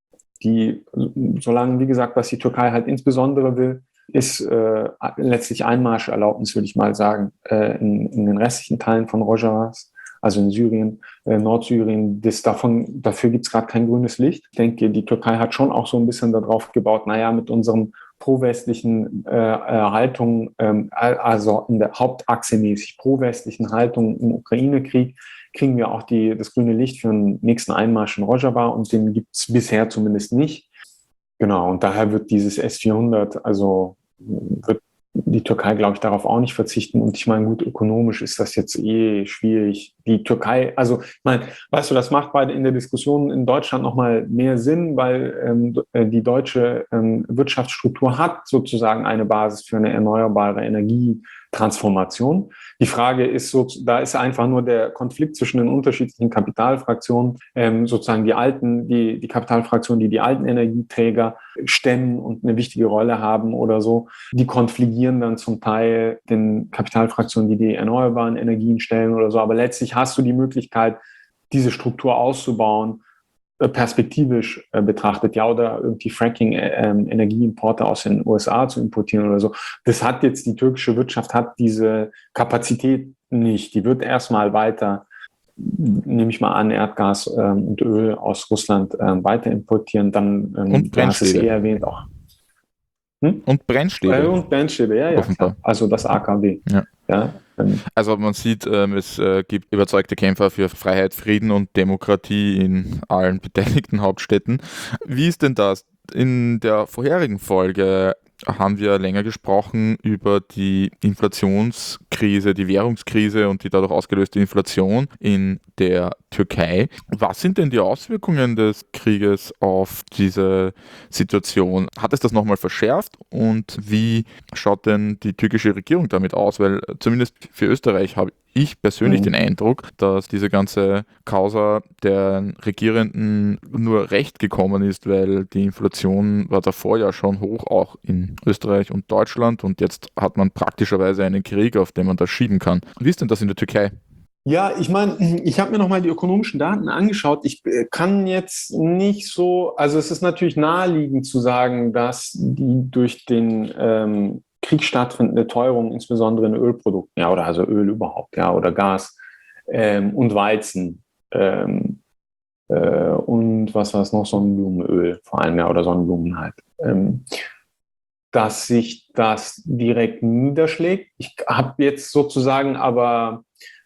solange, wie gesagt, was die Türkei halt insbesondere will, ist letztlich Einmarscherlaubnis, würde ich mal sagen, in den restlichen Teilen von Rojava, also in Syrien, Nordsyrien. Dafür gibt es gerade kein grünes Licht. Ich denke, die Türkei hat schon auch so ein bisschen darauf gebaut, naja, mit unserem pro-westlichen Haltung, also in der Hauptachse mäßig pro-westlichen Haltung im Ukraine-Krieg, kriegen wir auch das grüne Licht für den nächsten Einmarsch in Rojava und den gibt es bisher zumindest nicht. Genau, und daher wird dieses S-400, also wird die Türkei, glaube ich, darauf auch nicht verzichten. Und ich meine, gut, ökonomisch ist das jetzt schwierig. Die Türkei, also ich meine, weißt du, das macht in der Diskussion in Deutschland nochmal mehr Sinn, weil die deutsche Wirtschaftsstruktur hat sozusagen eine Basis für eine erneuerbare Energietransformation. Die Frage ist da ist einfach nur der Konflikt zwischen den unterschiedlichen Kapitalfraktionen, sozusagen die Kapitalfraktionen, die alten Energieträger stemmen und eine wichtige Rolle haben oder so, die konfligieren dann zum Teil den Kapitalfraktionen, die erneuerbaren Energien stellen oder so. Aber letztlich hast du die Möglichkeit, diese Struktur auszubauen, perspektivisch betrachtet, ja, oder irgendwie Fracking-Energieimporte aus den USA zu importieren oder so. Das hat jetzt die türkische Wirtschaft, hat diese Kapazität nicht. Die wird erstmal weiter, nehme ich mal an, Erdgas und Öl aus Russland weiter importieren. Dann, und du hast es Brennstäbe. erwähnt auch. Und Brennstäbe. Und Brennstäbe, ja, klar. Also das AKW. Ja. Also man sieht, es gibt überzeugte Kämpfer für Freiheit, Frieden und Demokratie in allen beteiligten Hauptstädten. Wie ist denn das? In der vorherigen Folge haben wir länger gesprochen über die Inflationskrise, die Währungskrise und die dadurch ausgelöste Inflation in der Türkei. Was sind denn die Auswirkungen des Krieges auf diese Situation? Hat es das nochmal verschärft und wie schaut denn die türkische Regierung damit aus? Weil zumindest für Österreich habe ich persönlich den Eindruck, dass diese ganze Causa der Regierenden nur recht gekommen ist, weil die Inflation war davor ja schon hoch, auch in Österreich und Deutschland, und jetzt hat man praktischerweise einen Krieg, auf den man das schieben kann. Wie ist denn das in der Türkei? Ja, ich meine, ich habe mir nochmal die ökonomischen Daten angeschaut. Ich kann jetzt nicht so, also es ist natürlich naheliegend zu sagen, dass die durch den Krieg stattfindende Teuerung, insbesondere in Ölprodukten, ja, oder also Öl überhaupt, ja, oder Gas und Weizen und was war es noch, Sonnenblumenöl vor allem, ja, oder Sonnenblumen halt, dass sich das direkt niederschlägt. Ich habe jetzt sozusagen aber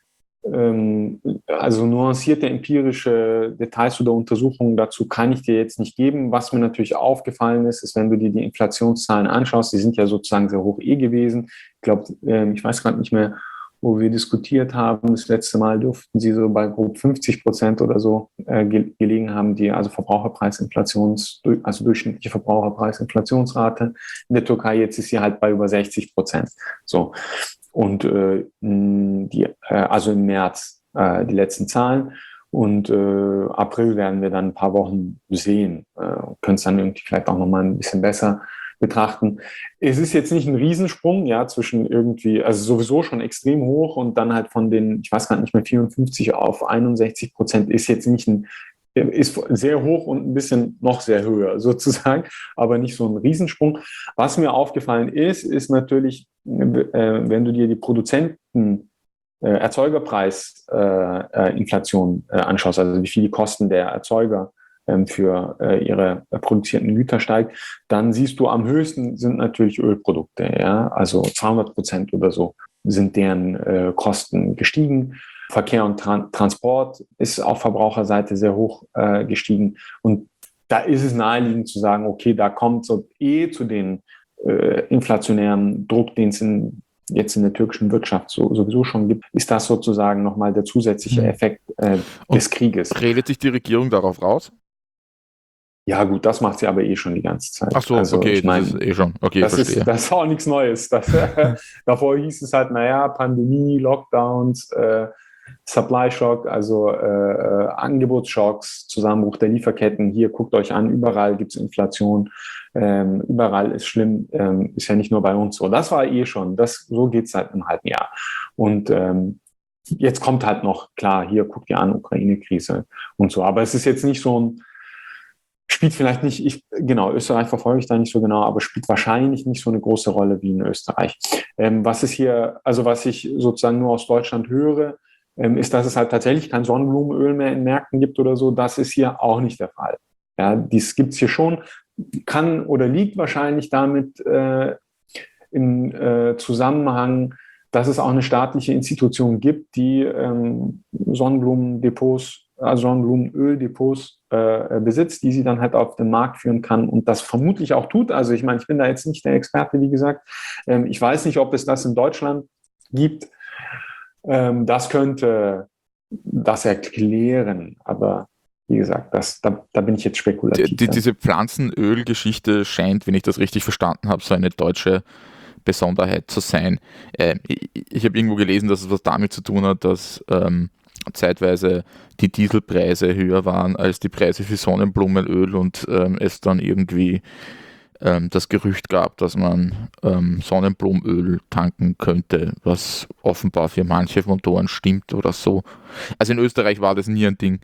also nuancierte empirische Details oder Untersuchungen dazu kann ich dir jetzt nicht geben. Was mir natürlich aufgefallen ist, wenn du dir die Inflationszahlen anschaust, die sind ja sozusagen sehr hoch gewesen. Ich glaube, ich weiß gerade nicht mehr, wo wir diskutiert haben. Das letzte Mal dürften sie so bei grob 50% oder so gelegen haben, die also also durchschnittliche Verbraucherpreisinflationsrate in der Türkei. Jetzt ist sie halt bei über 60%. So. Und also im März die letzten Zahlen. Und April werden wir dann ein paar Wochen sehen. Können es dann irgendwie vielleicht auch nochmal ein bisschen besser betrachten. Es ist jetzt nicht ein Riesensprung, ja, zwischen irgendwie, also sowieso schon extrem hoch und dann halt von den, ich weiß gar nicht mehr, 54 auf 61% ist jetzt nicht ist sehr hoch und ein bisschen noch sehr höher sozusagen, aber nicht so ein Riesensprung. Was mir aufgefallen ist natürlich, wenn du dir die Produzenten Erzeugerpreisinflation anschaust, also wie viel die Kosten der Erzeuger für ihre produzierten Güter steigt, dann siehst du, am höchsten sind natürlich Ölprodukte, ja, also 200% oder so sind deren Kosten gestiegen. Verkehr und Transport ist auf Verbraucherseite sehr hoch gestiegen. Und da ist es naheliegend zu sagen, okay, da kommt so zu den inflationären Druck, den es jetzt in der türkischen Wirtschaft sowieso schon gibt, ist das sozusagen nochmal der zusätzliche Effekt des Krieges. Redet sich die Regierung darauf raus? Ja gut, das macht sie aber schon die ganze Zeit. Ach so, also, okay, ich mein, das ist schon. Okay, das ist auch nichts Neues. Davor hieß es halt, naja, Pandemie, Lockdowns, Supply-Shock, also Angebotsschocks, Zusammenbruch der Lieferketten. Hier, guckt euch an, überall gibt es Inflation, überall ist schlimm, ist ja nicht nur bei uns so. Das war schon, so geht es seit einem halben Jahr. Und jetzt kommt halt noch, klar, hier, guckt ihr an, Ukraine-Krise und so. Aber es ist jetzt nicht so ein, spielt vielleicht nicht, Österreich verfolge ich da nicht so genau, aber spielt wahrscheinlich nicht so eine große Rolle wie in Österreich. Was ich sozusagen nur aus Deutschland höre, ist, dass es halt tatsächlich kein Sonnenblumenöl mehr in Märkten gibt oder so. Das ist hier auch nicht der Fall. Ja, dies gibt es hier schon, kann oder liegt wahrscheinlich damit im Zusammenhang, dass es auch eine staatliche Institution gibt, die Sonnenblumendepots, also Sonnenblumenöldepots besitzt, die sie dann halt auf den Markt führen kann und das vermutlich auch tut. Also ich meine, ich bin da jetzt nicht der Experte, wie gesagt. Ich weiß nicht, ob es das in Deutschland gibt. Das könnte das erklären, aber wie gesagt, da bin ich jetzt spekulativ. Diese Pflanzenölgeschichte scheint, wenn ich das richtig verstanden habe, so eine deutsche Besonderheit zu sein. Ich habe irgendwo gelesen, dass es was damit zu tun hat, dass zeitweise die Dieselpreise höher waren als die Preise für Sonnenblumenöl und es dann irgendwie das Gerücht gab, dass man Sonnenblumenöl tanken könnte, was offenbar für manche Motoren stimmt oder so. Also in Österreich war das nie ein Ding.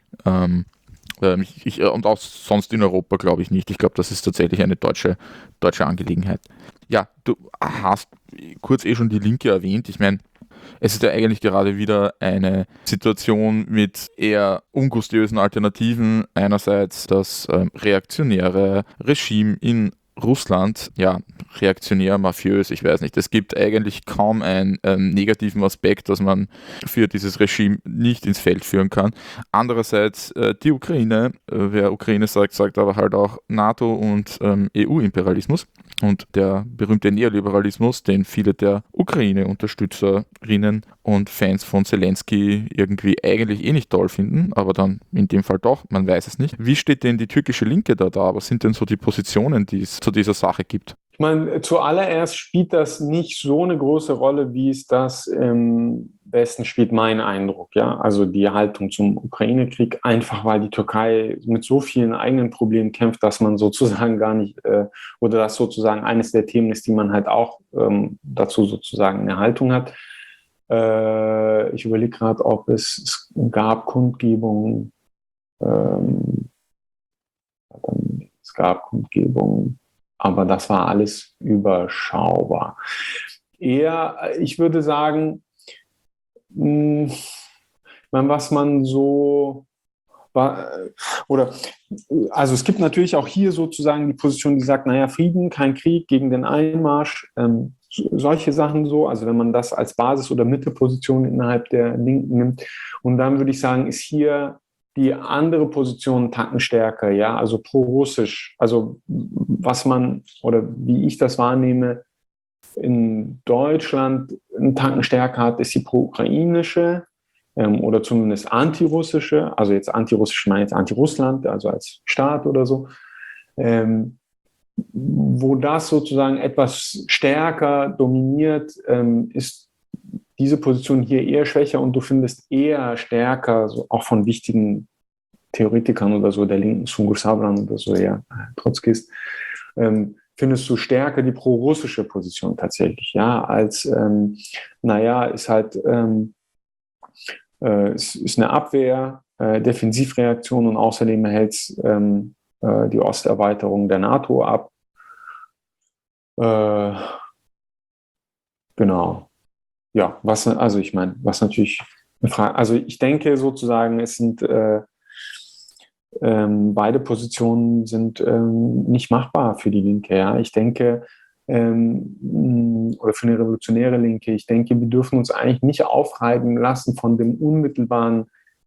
Und auch sonst in Europa glaube ich nicht. Ich glaube, das ist tatsächlich eine deutsche Angelegenheit. Ja, du hast kurz schon die Linke erwähnt. Ich meine, es ist ja eigentlich gerade wieder eine Situation mit eher ungustiösen Alternativen. Einerseits das reaktionäre Regime in Russland, ja, reaktionär, mafiös, ich weiß nicht. Es gibt eigentlich kaum einen negativen Aspekt, dass man für dieses Regime nicht ins Feld führen kann. Andererseits die Ukraine, wer Ukraine sagt, sagt aber halt auch NATO und EU-Imperialismus und der berühmte Neoliberalismus, den viele der Ukraine-Unterstützerinnen und Fans von Zelensky irgendwie eigentlich nicht toll finden, aber dann in dem Fall doch, man weiß es nicht. Wie steht denn die türkische Linke da? Was sind denn so die Positionen, die es zu dieser Sache gibt? Ich meine, zuallererst spielt das nicht so eine große Rolle, wie es das im Westen spielt, mein Eindruck. Ja, also die Haltung zum Ukraine-Krieg, einfach weil die Türkei mit so vielen eigenen Problemen kämpft, dass man sozusagen gar nicht, oder das sozusagen eines der Themen ist, die man halt auch dazu sozusagen eine Haltung hat. Ich überlege gerade, ob es gab Kundgebungen, es gab Kundgebungen, aber das war alles überschaubar. Ich würde sagen, was man so also es gibt natürlich auch hier sozusagen die Position, die sagt, naja, Frieden, kein Krieg gegen den Einmarsch, solche Sachen so, also wenn man das als Basis- oder Mittelposition innerhalb der Linken nimmt. Und dann würde ich sagen, ist hier die andere Position einen Tacken stärker, ja, also pro-russisch, also was man, oder wie ich das wahrnehme, in Deutschland einen Tacken stärker hat, ist die pro-ukrainische oder zumindest antirussische, also jetzt antirussisch, ich meine jetzt Anti-Russland, also als Staat oder so, wo das sozusagen etwas stärker dominiert, ist diese Position hier eher schwächer und du findest eher stärker, so auch von wichtigen Theoretikern oder so, der Linken, Sungur Sabran oder so, ja, Trotzkist, findest du stärker die pro-russische Position tatsächlich, ja, als, ist halt, es ist eine Abwehr, Defensivreaktion und außerdem hält es die Osterweiterung der NATO ab. Genau. Ja, was natürlich eine Frage, also ich denke sozusagen, es sind beide Positionen sind nicht machbar für die Linke. Ja, ich denke, oder für eine revolutionäre Linke, ich denke, wir dürfen uns eigentlich nicht aufreiben lassen von dem unmittelbaren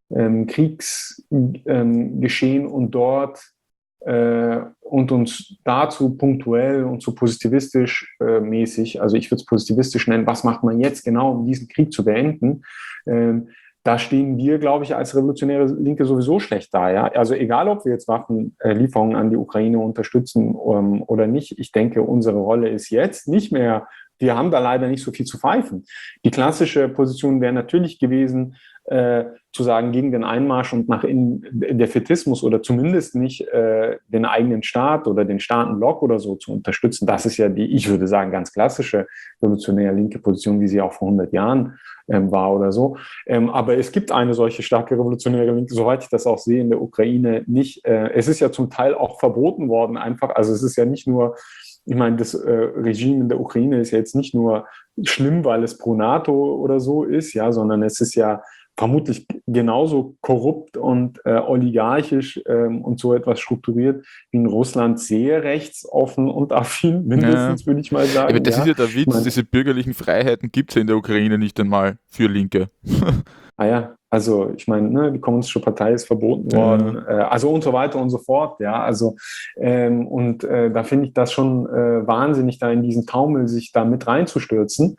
Kriegsgeschehen und dort und uns dazu punktuell und so positivistisch mäßig, also ich würde es positivistisch nennen, was macht man jetzt genau, um diesen Krieg zu beenden? Da stehen wir, glaube ich, als revolutionäre Linke sowieso schlecht da. Ja? Also egal, ob wir jetzt Waffenlieferungen an die Ukraine unterstützen oder nicht, ich denke, unsere Rolle ist jetzt nicht mehr, wir haben da leider nicht so viel zu pfeifen. Die klassische Position wäre natürlich gewesen, zu sagen, gegen den Einmarsch und nach innen Defätismus oder zumindest nicht den eigenen Staat oder den Staatenblock oder so zu unterstützen. Das ist ja die, ich würde sagen, ganz klassische revolutionäre linke Position, wie sie auch vor 100 Jahren war oder so. Aber es gibt eine solche starke revolutionäre Linke, soweit ich das auch sehe, in der Ukraine nicht. Es ist ja zum Teil auch verboten worden einfach. Also es ist ja nicht nur, ich meine, das Regime in der Ukraine ist ja jetzt nicht nur schlimm, weil es pro NATO oder so ist, ja, sondern es ist ja vermutlich genauso korrupt und oligarchisch und so etwas strukturiert wie in Russland, sehr rechtsoffen und affin, mindestens, würde ich mal sagen. Aber das ist ja der Witz, diese bürgerlichen Freiheiten gibt es ja in der Ukraine nicht einmal für Linke. Also ich meine, die Kommunistische Partei ist verboten worden, also und so weiter und so fort, ja, also da finde ich das schon wahnsinnig, da in diesen Taumel sich da mit reinzustürzen.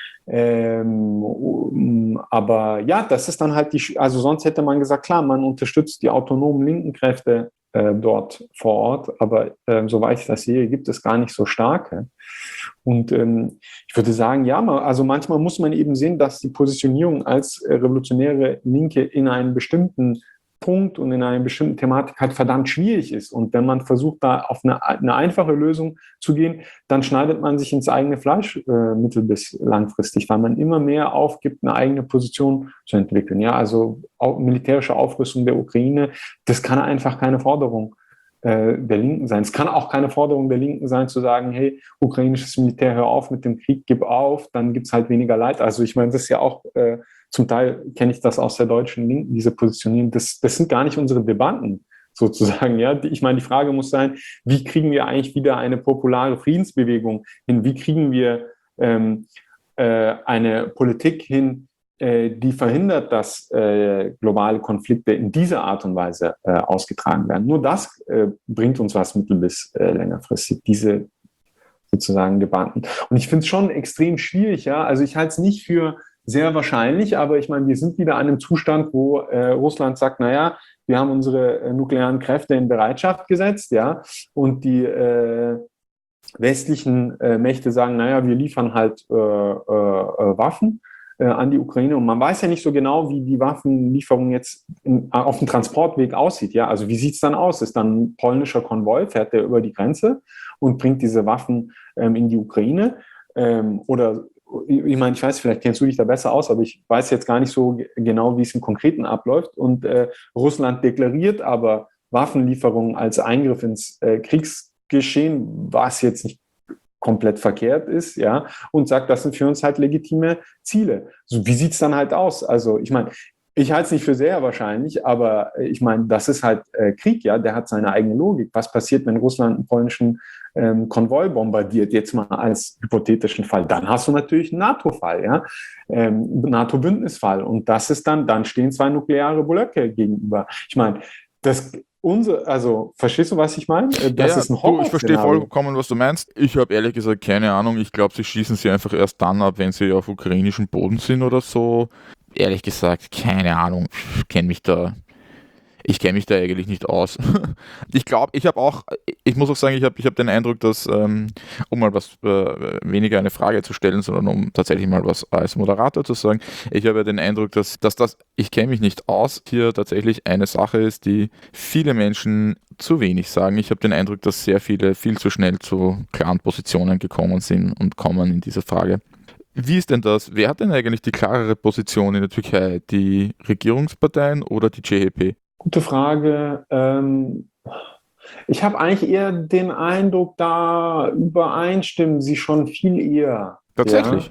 Aber ja, das ist dann halt also sonst hätte man gesagt, klar, man unterstützt die autonomen linken Kräfte dort vor Ort, aber soweit ich das sehe, gibt es gar nicht so starke. Und ich würde sagen, ja, also manchmal muss man eben sehen, dass die Positionierung als revolutionäre Linke in einem bestimmten Punkt und in einer bestimmten Thematik halt verdammt schwierig ist. Und wenn man versucht, da auf eine einfache Lösung zu gehen, dann schneidet man sich ins eigene Fleisch mittel- bis langfristig, weil man immer mehr aufgibt, eine eigene Position zu entwickeln. Ja, also militärische Aufrüstung der Ukraine, das kann einfach keine Forderung der Linken sein. Es kann auch keine Forderung der Linken sein, zu sagen, hey, ukrainisches Militär, hör auf mit dem Krieg, gib auf, dann gibt es halt weniger Leid. Also ich meine, das ist ja auch zum Teil kenne ich das aus der deutschen Linken, diese Positionierung. Das sind gar nicht unsere Debatten sozusagen. Ja, ich meine, die Frage muss sein, wie kriegen wir eigentlich wieder eine populare Friedensbewegung hin? Wie kriegen wir eine Politik hin, die verhindert, dass globale Konflikte in dieser Art und Weise ausgetragen werden? Nur das bringt uns was mittel- bis längerfristig, diese sozusagen Debatten. Und ich finde es schon extrem schwierig. Ja, also ich halte es nicht für sehr wahrscheinlich, aber ich meine, wir sind wieder an einem Zustand, wo Russland sagt, naja, wir haben unsere nuklearen Kräfte in Bereitschaft gesetzt, ja, und die westlichen Mächte sagen, naja, wir liefern halt Waffen an die Ukraine und man weiß ja nicht so genau, wie die Waffenlieferung jetzt auf dem Transportweg aussieht, ja, also wie sieht es dann aus? Ist dann ein polnischer Konvoi, fährt der über die Grenze und bringt diese Waffen in die Ukraine oder ich meine, ich weiß, vielleicht kennst du dich da besser aus, aber ich weiß jetzt gar nicht so genau, wie es im Konkreten abläuft. Und Russland deklariert aber Waffenlieferungen als Eingriff ins Kriegsgeschehen, was jetzt nicht komplett verkehrt ist, ja, und sagt, das sind für uns halt legitime Ziele. So, wie sieht es dann halt aus? Also, ich meine, ich halte es nicht für sehr wahrscheinlich, aber ich meine, das ist halt Krieg, ja, der hat seine eigene Logik. Was passiert, wenn Russland einen polnischen Konvoi bombardiert, jetzt mal als hypothetischen Fall? Dann hast du natürlich einen NATO-Fall, ja, NATO-Bündnisfall. Und das ist dann stehen zwei nukleare Blöcke gegenüber. Ich meine, also, verstehst du, was ich meine? Das ist ein Horror. Ich verstehe vollkommen, was du meinst. Ich habe ehrlich gesagt keine Ahnung. Ich glaube, sie schießen sie einfach erst dann ab, wenn sie auf ukrainischem Boden sind oder so. Ehrlich gesagt, keine Ahnung. Ich kenne mich da. Ich kenne mich da eigentlich nicht aus. Ich muss auch sagen, ich habe den Eindruck, dass, um mal was weniger eine Frage zu stellen, sondern um tatsächlich mal was als Moderator zu sagen, ich habe den Eindruck, dass das, ich kenne mich nicht aus, hier tatsächlich eine Sache ist, die viele Menschen zu wenig sagen. Ich habe den Eindruck, dass sehr viele viel zu schnell zu klaren Positionen gekommen sind und kommen in dieser Frage. Wie ist denn das? Wer hat denn eigentlich die klarere Position in der Türkei? Die Regierungsparteien oder die CHP? Gute Frage. Ich habe eigentlich eher den Eindruck, da übereinstimmen sie schon viel eher. Tatsächlich.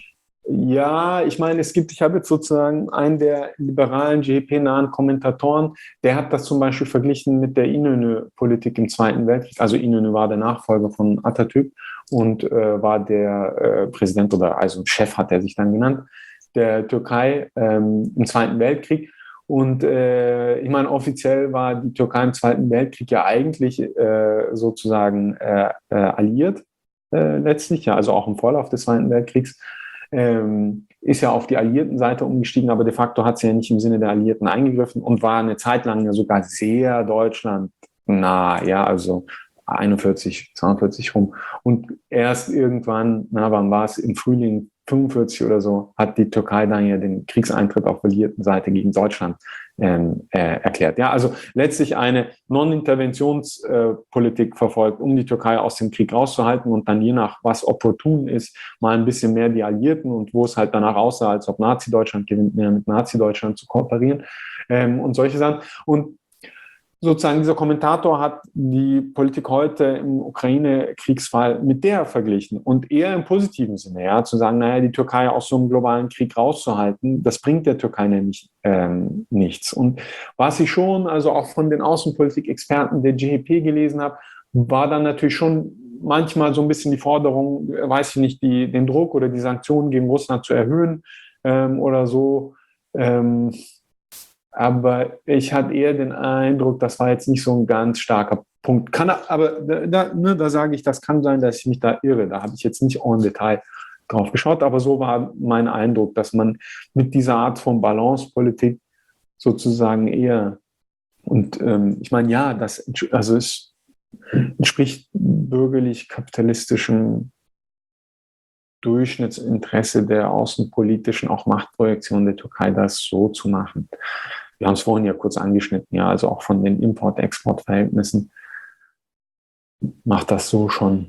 Ja, ich meine, ich habe jetzt sozusagen einen der liberalen GDP-nahen Kommentatoren, der hat das zum Beispiel verglichen mit der İnönü-Politik im Zweiten Weltkrieg. Also İnönü war der Nachfolger von Atatürk und war der Präsident oder also Chef hat er sich dann genannt, der Türkei im Zweiten Weltkrieg. Und ich meine, offiziell war die Türkei im Zweiten Weltkrieg ja eigentlich sozusagen alliiert letztlich, ja, also auch im Vorlauf des Zweiten Weltkriegs. Ist ja auf die alliierten Seite umgestiegen, aber de facto hat sie ja nicht im Sinne der Alliierten eingegriffen und war eine Zeit lang ja sogar sehr deutschlandnah, ja, also 41, 42 rum. Und erst irgendwann, wann war es, im Frühling 45 oder so, hat die Türkei dann ja den Kriegseintritt auf der alliierten Seite gegen Deutschland erklärt. Ja, also letztlich eine Non-Interventionspolitik verfolgt, um die Türkei aus dem Krieg rauszuhalten und dann je nach was opportun ist, mal ein bisschen mehr die Alliierten und wo es halt danach aussah, als ob Nazi-Deutschland gewinnt, mehr mit Nazi-Deutschland zu kooperieren und solche Sachen. Und sozusagen dieser Kommentator hat die Politik heute im Ukraine-Kriegsfall mit der verglichen und eher im positiven Sinne, ja, zu sagen, naja, die Türkei aus so einem globalen Krieg rauszuhalten, das bringt der Türkei nämlich nichts. Und was ich schon, also auch von den Außenpolitik-Experten der GHP gelesen habe, war dann natürlich schon manchmal so ein bisschen die Forderung, weiß ich nicht, den Druck oder die Sanktionen gegen Russland zu erhöhen oder so. Aber ich hatte eher den Eindruck, das war jetzt nicht so ein ganz starker Punkt. Aber da sage ich, das kann sein, dass ich mich da irre. Da habe ich jetzt nicht en Detail drauf geschaut, aber so war mein Eindruck, dass man mit dieser Art von Balancepolitik sozusagen eher, und ich meine, ja, es entspricht bürgerlich-kapitalistischem Durchschnittsinteresse der außenpolitischen, auch Machtprojektion der Türkei, das so zu machen. Wir haben es vorhin ja kurz angeschnitten, ja, also auch von den Import-Export-Verhältnissen macht das so schon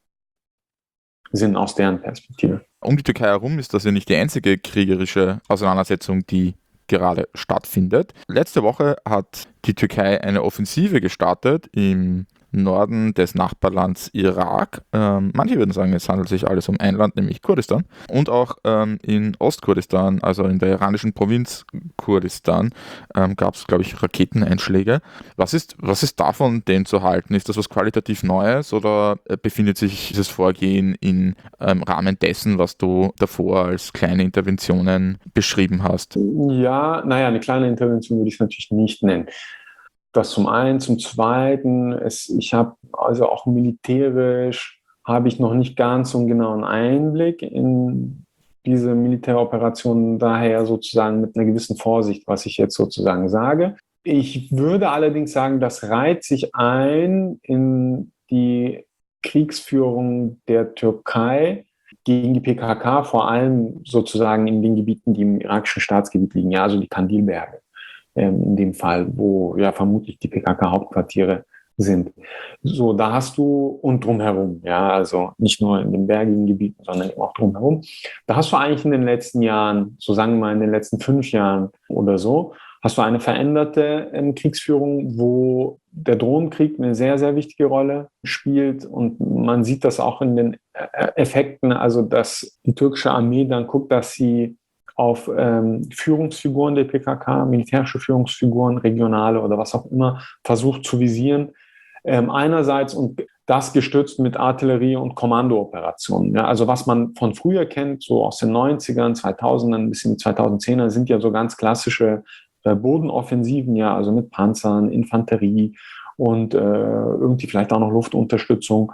Sinn aus deren Perspektive. Um die Türkei herum ist das ja nicht die einzige kriegerische Auseinandersetzung, die gerade stattfindet. Letzte Woche hat die Türkei eine Offensive gestartet im Norden des Nachbarlands Irak. Manche würden sagen, es handelt sich alles um ein Land, nämlich Kurdistan. Und auch in Ostkurdistan, also in der iranischen Provinz Kurdistan, gab es, glaube ich, Raketeneinschläge. Was ist davon denn zu halten? Ist das was qualitativ Neues oder befindet sich dieses Vorgehen im Rahmen dessen, was du davor als kleine Interventionen beschrieben hast? Ja, naja, eine kleine Intervention würde ich es natürlich nicht nennen. Das zum einen. Zum Zweiten, ich habe also auch militärisch habe ich noch nicht ganz so einen genauen Einblick in diese Militäroperationen, daher sozusagen mit einer gewissen Vorsicht, was ich jetzt sozusagen sage. Ich würde allerdings sagen, das reiht sich ein in die Kriegsführung der Türkei gegen die PKK, vor allem sozusagen in den Gebieten, die im irakischen Staatsgebiet liegen, ja, also die Kandilberge. In dem Fall, wo ja vermutlich die PKK-Hauptquartiere sind. So, da hast du und drumherum, ja, also nicht nur in den bergigen Gebieten, sondern eben auch drumherum. Da hast du eigentlich in den letzten Jahren, so sagen wir mal in den letzten 5 Jahren oder so, hast du eine veränderte Kriegsführung, wo der Drohnenkrieg eine sehr, sehr wichtige Rolle spielt. Und man sieht das auch in den Effekten, also dass die türkische Armee dann guckt, dass sie auf Führungsfiguren der PKK, militärische Führungsfiguren, regionale oder was auch immer, versucht zu visieren. Einerseits und das gestützt mit Artillerie- und Kommandooperationen. Ja, also was man von früher kennt, so aus den 90ern, 2000ern bis in die 2010er, sind ja so ganz klassische Bodenoffensiven, ja, also mit Panzern, Infanterie und irgendwie vielleicht auch noch Luftunterstützung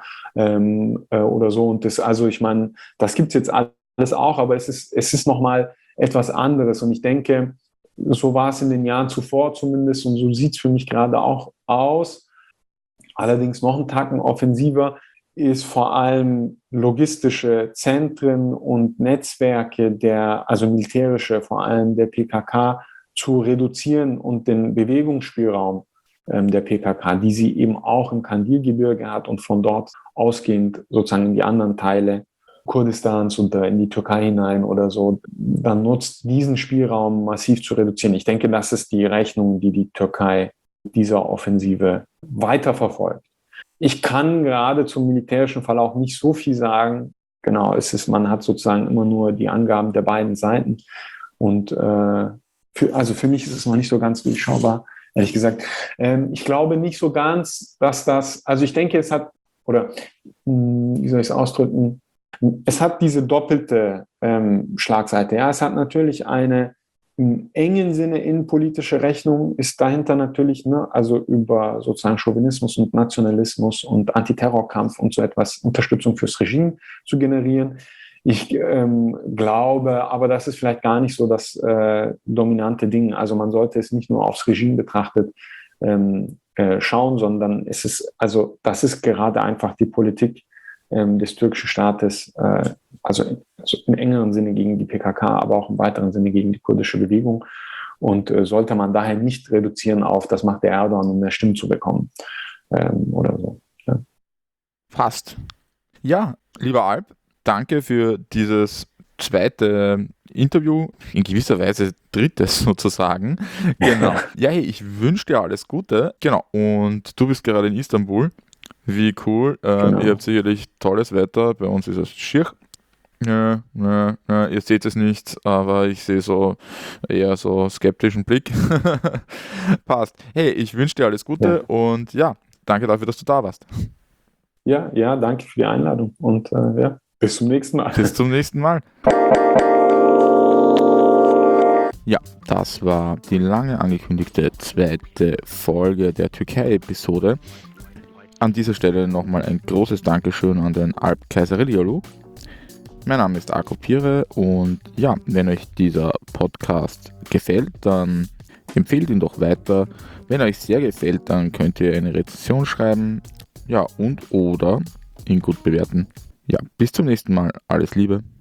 oder so. Und das, also ich meine, das gibt es jetzt alles auch, aber es ist nochmal etwas anderes. Und ich denke, So war es in den Jahren zuvor zumindest und so sieht es für mich gerade auch aus. Allerdings noch einen Tacken offensiver ist vor allem logistische Zentren und Netzwerke also militärische, vor allem der PKK, zu reduzieren und den Bewegungsspielraum der PKK, die sie eben auch im Kandilgebirge hat und von dort ausgehend sozusagen in die anderen Teile Kurdistans und in die Türkei hinein oder so, dann nutzt, diesen Spielraum massiv zu reduzieren. Ich denke, das ist die Rechnung, die die Türkei dieser Offensive weiterverfolgt. Ich kann gerade zum militärischen Fall auch nicht so viel sagen. Genau, man hat sozusagen immer nur die Angaben der beiden Seiten. Und für mich ist es noch nicht so ganz durchschaubar, ehrlich gesagt. Ich glaube nicht so ganz, dass also ich denke, wie soll ich es ausdrücken? Es hat diese doppelte Schlagseite. Ja, es hat natürlich eine im engen Sinne innenpolitische Rechnung, ist dahinter natürlich, also über sozusagen Chauvinismus und Nationalismus und Antiterrorkampf und so etwas Unterstützung fürs Regime zu generieren. Ich glaube, aber das ist vielleicht gar nicht so das dominante Ding. Also man sollte es nicht nur aufs Regime betrachtet schauen, sondern das ist gerade einfach die Politik des türkischen Staates, also im engeren Sinne gegen die PKK, aber auch im weiteren Sinne gegen die kurdische Bewegung. Und sollte man daher nicht reduzieren auf, das macht der Erdogan, um mehr Stimmen zu bekommen oder so. Ja. Passt. Ja, lieber Alp, danke für dieses zweite Interview, in gewisser Weise drittes sozusagen. Genau. Ja, hey, ich wünsche dir alles Gute. Genau. Und du bist gerade in Istanbul. Wie cool. Genau. Ihr habt sicherlich tolles Wetter. Bei uns ist es schier. Ihr seht es nicht, aber ich sehe eher so skeptischen Blick. Passt. Hey, ich wünsche dir alles Gute und ja, danke dafür, dass du da warst. Ja, danke für die Einladung und bis zum nächsten Mal. Bis zum nächsten Mal. Ja, das war die lange angekündigte zweite Folge der Türkei-Episode. An dieser Stelle nochmal ein großes Dankeschön an den Alp Kayserioglu. Mein Name ist Ako Pire und ja, wenn euch dieser Podcast gefällt, dann empfehlt ihn doch weiter. Wenn euch sehr gefällt, dann könnt ihr eine Rezension schreiben, ja, oder ihn gut bewerten. Ja, bis zum nächsten Mal. Alles Liebe.